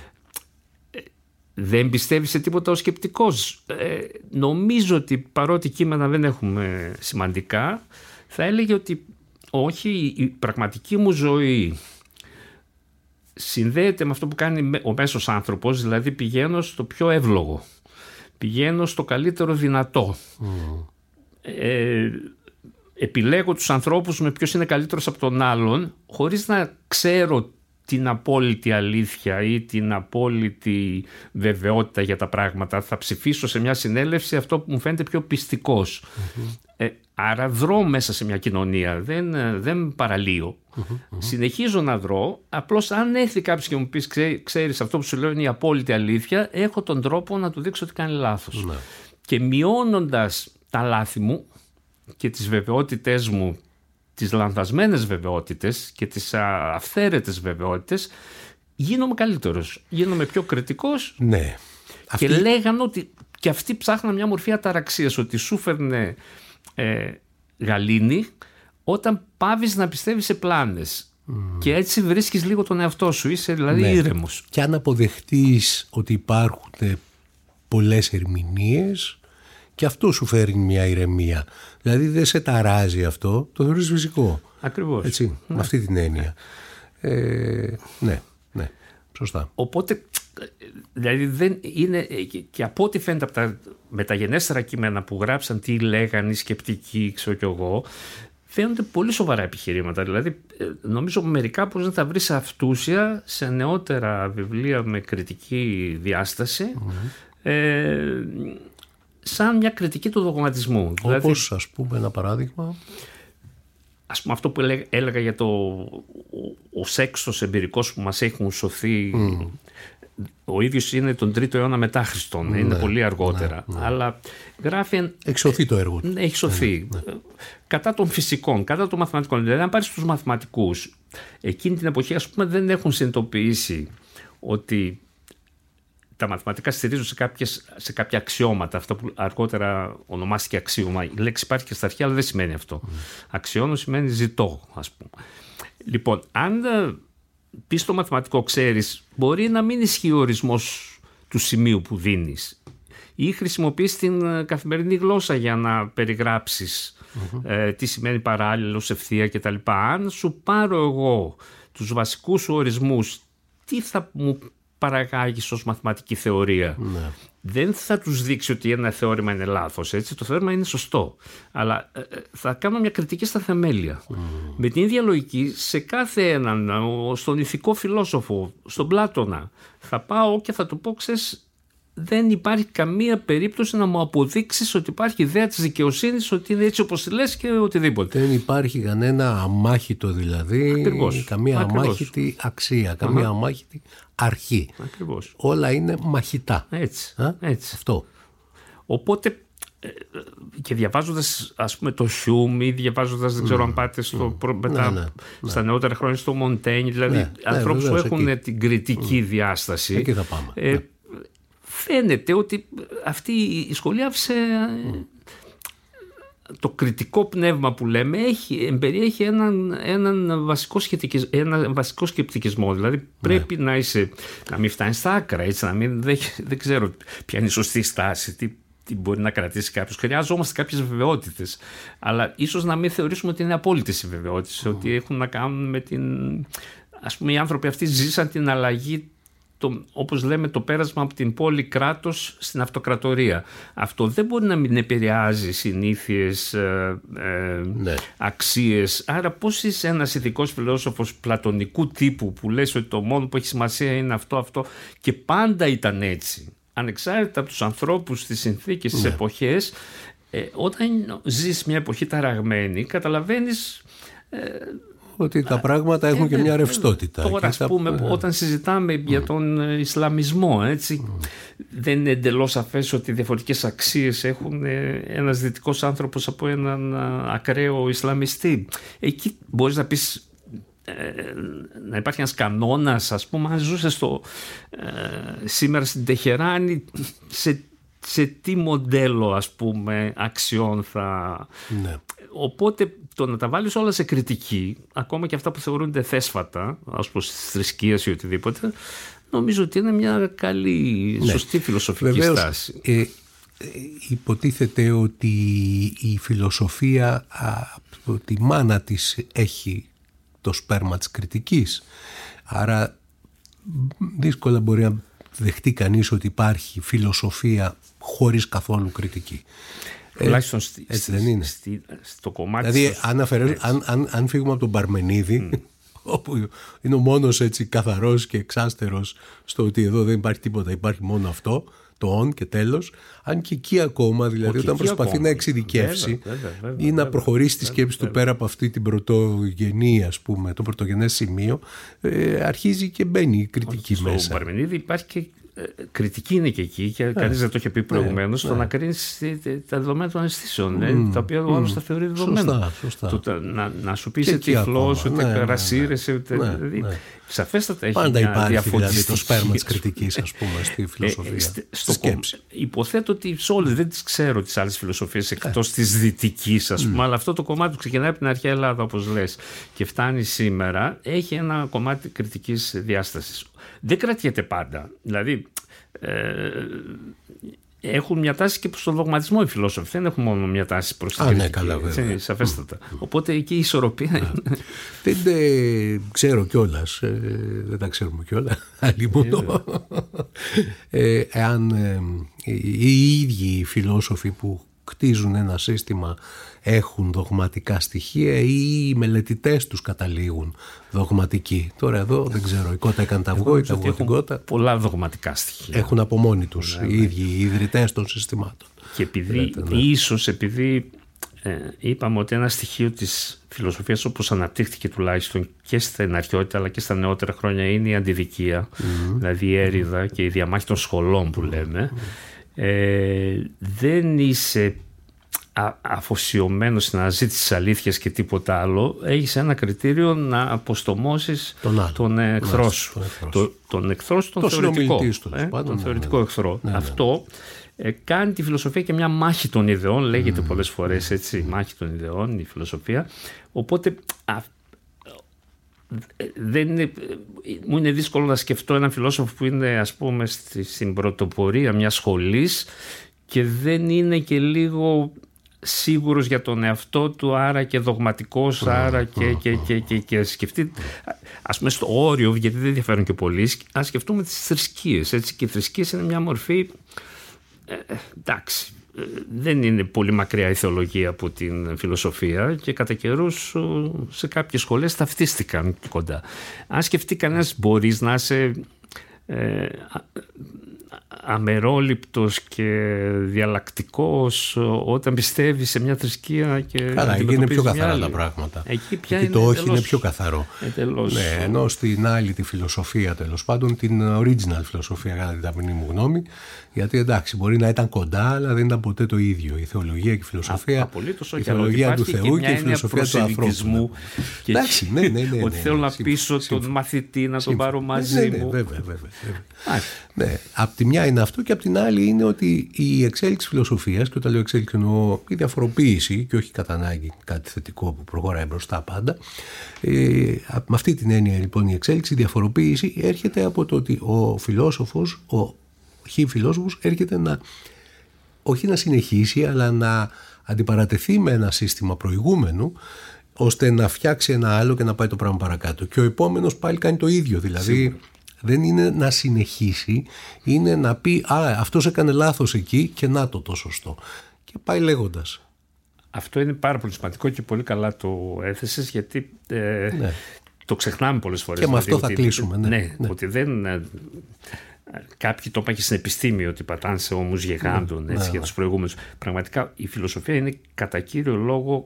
Δεν πιστεύει σε τίποτα ο σκεπτικός. Νομίζω ότι παρότι κείμενα δεν έχουμε σημαντικά, θα έλεγε ότι όχι, η πραγματική μου ζωή συνδέεται με αυτό που κάνει ο μέσος άνθρωπος, δηλαδή πηγαίνω στο πιο εύλογο, πηγαίνω στο καλύτερο δυνατό, επιλέγω τους ανθρώπους με ποιος είναι καλύτερος από τον άλλον, χωρίς να ξέρω την απόλυτη αλήθεια ή την απόλυτη βεβαιότητα για τα πράγματα. Θα ψηφίσω σε μια συνέλευση αυτό που μου φαίνεται πιο πιστικός. Άρα δρώ μέσα σε μια κοινωνία, δεν παραλύω. Συνεχίζω να δρώ, απλώς αν έρθει κάποιος και μου πει ξέρεις αυτό που σου λέω είναι η απόλυτη αλήθεια, έχω τον τρόπο να του δείξω ότι κάνει λάθος. Και μειώνοντας τα λάθη μου και τις βεβαιότητες μου, τις λανθασμένες βεβαιότητες και τις αυθαίρετες βεβαιότητες, γίνομαι καλύτερος, γίνομαι πιο κριτικός. Ναι. Και λέγανε ότι και αυτοί ψάχναν μια μορφή αταραξίας, ότι σου φέρνε γαλήνη όταν πάβεις να πιστεύεις σε πλάνες. Και έτσι βρίσκεις λίγο τον εαυτό σου, είσαι δηλαδή ήρεμος. Και αν αποδεχτείς ότι υπάρχουν πολλές ερμηνείες, και αυτό σου φέρνει μια ηρεμία. Δηλαδή δεν σε ταράζει αυτό, το θεωρείς φυσικό. Ακριβώς. Έτσι, με αυτή την έννοια. Ναι, σωστά. Οπότε, δηλαδή δεν είναι, και από ό,τι φαίνεται από τα μεταγενέστερα κείμενα που γράψαν τι λέγανε οι σκεπτικοί, ξέρω κι εγώ, φαίνονται πολύ σοβαρά επιχειρήματα. Δηλαδή, νομίζω μερικά πώς να τα βρεις αυτούσια σε νεότερα βιβλία με κριτική διάσταση, σαν μια κριτική του δογματισμού. Όπως, δηλαδή, ας πούμε, ένα παράδειγμα. Ας πούμε αυτό που έλεγα για ο Σέξτος εμπειρικός που μας έχουν σωθεί. Ο ίδιος είναι τον 3ο αιώνα μετά Χριστόν, είναι πολύ αργότερα. Αλλά γράφει. Έχει σωθεί το έργο του. Έχει σωθεί. Κατά των φυσικών, κατά των μαθηματικών. Δηλαδή, αν πάρεις τους μαθηματικούς, εκείνη την εποχή, ας πούμε, δεν έχουν συνειδητοποιήσει ότι τα μαθηματικά στηρίζουν σε κάποια αξιώματα, αυτό που αργότερα ονομάστηκε αξίωμα. Η λέξη υπάρχει και στα αρχαία, αλλά δεν σημαίνει αυτό. Αξιώνω σημαίνει ζητώ, ας πούμε. Λοιπόν, αν πεις το μαθηματικό, ξέρεις, μπορεί να μην ισχύει ο ορισμός του σημείου που δίνεις, ή χρησιμοποιείς την καθημερινή γλώσσα για να περιγράψεις τι σημαίνει παράλληλος, ευθεία κτλ. Αν σου πάρω εγώ τους βασικούς ορισμούς, τι θα μου παραγάγεις ως μαθηματική θεωρία? Ναι. Δεν θα τους δείξει ότι ένα θεώρημα είναι λάθος, έτσι. Το θεώρημα είναι σωστό, αλλά θα κάνω μια κριτική στα θεμέλια. Με την ίδια λογική, σε κάθε έναν, στον ηθικό φιλόσοφο, στον Πλάτωνα, θα πάω και θα του πω, ξέρεις, δεν υπάρχει καμία περίπτωση να μου αποδείξεις ότι υπάρχει ιδέα της δικαιοσύνης, ότι είναι έτσι όπως λες και οτιδήποτε. Δεν υπάρχει κανένα αμάχητο δηλαδή. Ακριβώς. Καμία αμάχητη αξία, καμία αμάχητη αρχή. Ακριβώς. Όλα είναι μαχητά. Έτσι. Αυτό. Οπότε και διαβάζοντας, ας πούμε, το Χιούμ, ή διαβάζοντας, δεν ξέρω αν πάτε στα νεότερα χρόνια στο Μοντέινι, δηλαδή ανθρώπους που έχουν την κριτική διάσταση. Εκεί θα πάμε. Φαίνεται ότι αυτή η σχολή άφησε το κριτικό πνεύμα που λέμε, εμπεριέχει έναν βασικό σκεπτικισμό. Δηλαδή πρέπει να μην φτάνεις στα άκρα, έτσι, δεν ξέρω ποια είναι η σωστή στάση, τι μπορεί να κρατήσει κάποιος. Χρειάζομαστε κάποιες βεβαιότητες, αλλά ίσως να μην θεωρήσουμε ότι είναι απόλυτες οι βεβαιότητες, ότι έχουν να κάνουν με την... Ας πούμε, οι άνθρωποι αυτοί ζήσαν την αλλαγή, όπως λέμε, το πέρασμα από την πόλη κράτος στην αυτοκρατορία. Αυτό δεν μπορεί να μην επηρεάζει συνήθειες, αξίες. Άρα πώς είσαι ένας ηθικός φιλόσοφος πλατωνικού τύπου που λες ότι το μόνο που έχει σημασία είναι αυτό και πάντα ήταν έτσι, ανεξάρτητα από τους ανθρώπους, τις συνθήκες, τις εποχές, όταν ζεις μια εποχή ταραγμένη, καταλαβαίνεις ότι τα πράγματα έχουν και μια ρευστότητα. Τώρα, ας πούμε, όταν συζητάμε για τον Ισλαμισμό, έτσι, δεν είναι εντελώς σαφές ότι διαφορετικές αξίες έχουν ένας δυτικός άνθρωπος από έναν ακραίο Ισλαμιστή. Εκεί μπορείς να πεις, να υπάρχει ένας κανόνας, ας πούμε, αν ζούσες σήμερα στην Τεχεράνη, σε τι μοντέλο, ας πούμε, αξιών θα... Ναι. Οπότε το να τα βάλεις όλα σε κριτική, ακόμα και αυτά που θεωρούνται θέσφατα, ως προς τις θρησκείες ή οτιδήποτε, νομίζω ότι είναι μια καλή, σωστή φιλοσοφική στάση. Υποτίθεται ότι η φιλοσοφία από τη μάνα της έχει το σπέρμα της κριτικής, άρα δύσκολα μπορεί να δεχτεί κανείς ότι υπάρχει φιλοσοφία χωρίς καθόλου κριτική. Τουλάχιστον έτσι δεν είναι. Στο κομμάτι. Δηλαδή, αν φύγουμε από τον Παρμενίδη, όπου είναι ο μόνος έτσι καθαρός και εξάστερος στο ότι εδώ δεν υπάρχει τίποτα, υπάρχει μόνο αυτό, το «ον» και τέλος, αν και εκεί ακόμα, δηλαδή όταν προσπαθεί να εξειδικεύσει ή να προχωρήσει τη σκέψη του πέρα από αυτή την πρωτογενή, ας πούμε, το πρωτογενές σημείο, αρχίζει και μπαίνει η κριτική μέσα. Στο Παρμενίδη υπάρχει και κριτική, είναι και εκεί, και κανείς δεν το είχε πει προηγουμένως, το να κρίνεις τα δεδομένα των αισθήσεων, τα οποία ο άλλος τα θεωρεί δεδομένα. Σωστά. Να σου πει είσαι τυφλός, ούτε καρασίρεσαι, σαφέστατα έχει πάντα μια υπάρχει διαφωτιστική. Δηλαδή το σπέρμα της κριτικής, ας πούμε, στη φιλοσοφία, στη σκέψη. Υποθέτω ότι σε όλες, δεν τις ξέρω τις άλλες φιλοσοφίες εκτός της δυτικής, ας πούμε, αλλά αυτό το κομμάτι που ξεκινάει από την αρχαία Ελλάδα, όπως λες, και φτάνει σήμερα, έχει ένα κομμάτι κριτικής διάστασης. Δεν κρατιέται πάντα. Δηλαδή, έχουν μια τάση και προς τον δογματισμό οι φιλόσοφοι. Δεν έχουν μόνο μια τάση προς την κριτική. Ναι, καλά, βέβαια. Σαφέστατα. Οπότε εκεί η ισορροπία είναι. Δεν ξέρω κιόλας. Δεν τα ξέρουμε κιόλας. Αλλήμονο. Εάν οι ίδιοι οι φιλόσοφοι που κτίζουν ένα σύστημα έχουν δογματικά στοιχεία ή οι μελετητές τους καταλήγουν δογματικοί. Τώρα εδώ δεν ξέρω, η κότα έκανε τα αυγό ή τα αυγό την κότα. Πολλά δογματικά στοιχεία. Έχουν από μόνοι τους οι ίδιοι οι ιδρυτές των συστημάτων. Και επειδή, ίσως επειδή είπαμε ότι ένα στοιχείο της φιλοσοφίας, όπως αναπτύχθηκε τουλάχιστον και στην αρχαιότητα αλλά και στα νεότερα χρόνια, είναι η αντιδικία, δηλαδή η έρηδα και η διαμάχη των σχολών που λέμε. Δεν είσαι αφοσιωμένος στην αναζήτηση της αλήθειας και τίποτα άλλο, έχεις ένα κριτήριο να αποστομώσεις τον εχθρό σου. Τον εχθρό σου, τον θεωρητικό. Τον θεωρητικό εχθρό. Αυτό κάνει τη φιλοσοφία και μια μάχη των ιδεών, λέγεται πολλές φορές έτσι, μάχη των ιδεών, η φιλοσοφία. Οπότε μου είναι δύσκολο να σκεφτώ έναν φιλόσοφο που είναι, ας πούμε, στην πρωτοπορία μιας σχολής και δεν είναι και λίγο σίγουρος για τον εαυτό του, άρα και δογματικός, άρα και σκεφτεί, ας πούμε, στο όριο, γιατί δεν διαφέρουν και πολλοί, ας σκεφτούμε τις θρησκείες, έτσι, και οι θρησκείες είναι μια μορφή, εντάξει, δεν είναι πολύ μακριά η θεολογία από την φιλοσοφία και κατά καιρούς σε κάποιες σχολές ταυτίστηκαν κοντά. Αν σκεφτεί κανένας, μπορείς να είσαι αμερόληπτος και διαλλακτικός όταν πιστεύεις σε μια θρησκεία και καλά, εκεί είναι πιο καθαρά τα πράγματα. Εκεί το όχι είναι πιο καθαρό. Ναι, ενώ στην άλλη τη φιλοσοφία, τέλος πάντων, την original φιλοσοφία, κατά την ταπεινή μου γνώμη, γιατί εντάξει, μπορεί να ήταν κοντά, αλλά δεν ήταν ποτέ το ίδιο. Η θεολογία και η φιλοσοφία, η θεολογία του Θεού και η φιλοσοφία του ανθρώπου. Εντάξει, ναι. Ότι θέλω να πείσω τον μαθητή να τον πάρω μαζί μου. Βέβαια. Ναι, απ' τη μια είναι αυτό και απ' την άλλη είναι ότι η εξέλιξη φιλοσοφίας, και όταν λέω εξέλιξη εννοώ η διαφοροποίηση και όχι κατά ανάγκη κάτι θετικό που προχωράει μπροστά πάντα, με αυτή την έννοια λοιπόν η εξέλιξη, η διαφοροποίηση έρχεται από το ότι ο φιλόσοφος, ο φιλόσοφος έρχεται όχι να συνεχίσει, αλλά να αντιπαρατεθεί με ένα σύστημα προηγούμενου, ώστε να φτιάξει ένα άλλο και να πάει το πράγμα παρακάτω. Και ο επόμενος πάλι κάνει το ίδιο, δηλαδή δεν είναι να συνεχίσει, είναι να πει αυτός έκανε λάθος εκεί και να το σωστό. Και πάει λέγοντας. Αυτό είναι πάρα πολύ σημαντικό και πολύ καλά το έθεσες, γιατί το ξεχνάμε πολλές φορές. Και με αυτό θα κλείσουμε. Ναι. Ότι δεν... Κάποιοι το είπαν και στην επιστήμη ότι πατάνε σε ώμους γεγάντων για τους προηγούμενους. Πραγματικά η φιλοσοφία είναι κατά κύριο λόγο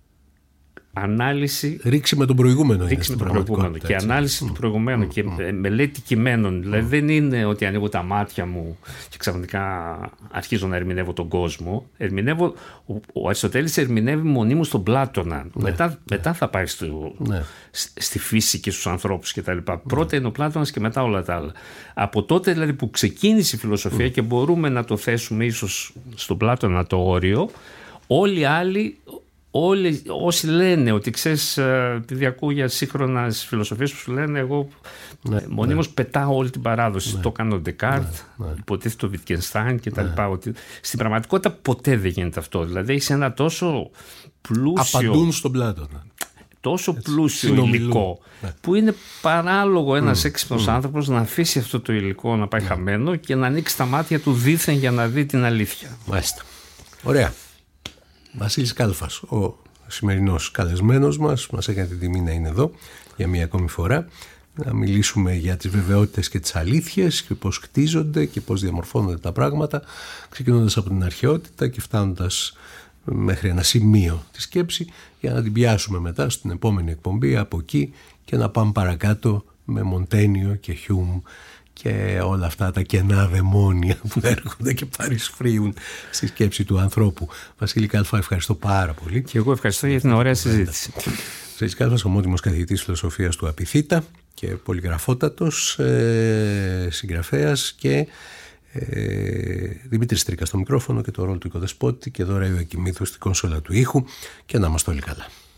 ανάλυση. Ρίξη με τον προηγούμενο. Και ανάλυση του προηγουμένου και μελέτη κειμένων. Δηλαδή δεν είναι ότι ανοίγω τα μάτια μου και ξαφνικά αρχίζω να ερμηνεύω τον κόσμο. Ο Αριστοτέλης ερμηνεύει μονίμως τον Πλάτωνα. Μετά θα πάει στη φύση και στους ανθρώπους κτλ. Πρώτα είναι ο Πλάτωνας και μετά όλα τα άλλα. Από τότε δηλαδή που ξεκίνησε η φιλοσοφία και μπορούμε να το θέσουμε ίσως στον Πλάτωνα το όριο, όλοι οι άλλοι. Όσοι λένε ότι ξέρεις, επειδή ακούω για σύγχρονες φιλοσοφίες που σου λένε, εγώ μονίμως πετάω όλη την παράδοση. Το έκανε ο Ντεκάρτ, υποτίθεται το Βιτκενστάιν κτλ. Ότι στην πραγματικότητα ποτέ δεν γίνεται αυτό. Δηλαδή έχει ένα τόσο πλούσιο. Απαντούν στον Πλάτωνα. Τόσο πλούσιο υλικό, που είναι παράλογο ένας έξυπνος άνθρωπος να αφήσει αυτό το υλικό να πάει χαμένο και να ανοίξει τα μάτια του δήθεν για να δει την αλήθεια. Μάλιστα. Ωραία. Βασίλης Κάλφας, ο σημερινός καλεσμένος μας έκανε την τιμή να είναι εδώ για μία ακόμη φορά, να μιλήσουμε για τις βεβαιότητες και τις αλήθειες και πώς κτίζονται και πώς διαμορφώνονται τα πράγματα, ξεκινώντας από την αρχαιότητα και φτάνοντας μέχρι ένα σημείο τη σκέψη, για να την πιάσουμε μετά στην επόμενη εκπομπή από εκεί και να πάμε παρακάτω με Μοντένιο και Χιούμ και όλα αυτά τα κενά δαιμόνια που έρχονται και παρισφρίουν στη σκέψη του ανθρώπου. Βασίλη Κάλφα, ευχαριστώ πάρα πολύ. Και εγώ ευχαριστώ για την ωραία συζήτηση. Βασίλης Κάλφας, ομότιμος καθηγητής φιλοσοφίας του Απιθύτα και πολυγραφότατος συγγραφέας, και Δημήτρης Τρίκας στο μικρόφωνο και το ρόλο του οικοδεσπότη, και δώρα ο Εκοιμήθος στην κονσόλα του ήχου, και να είμαστε όλοι καλά.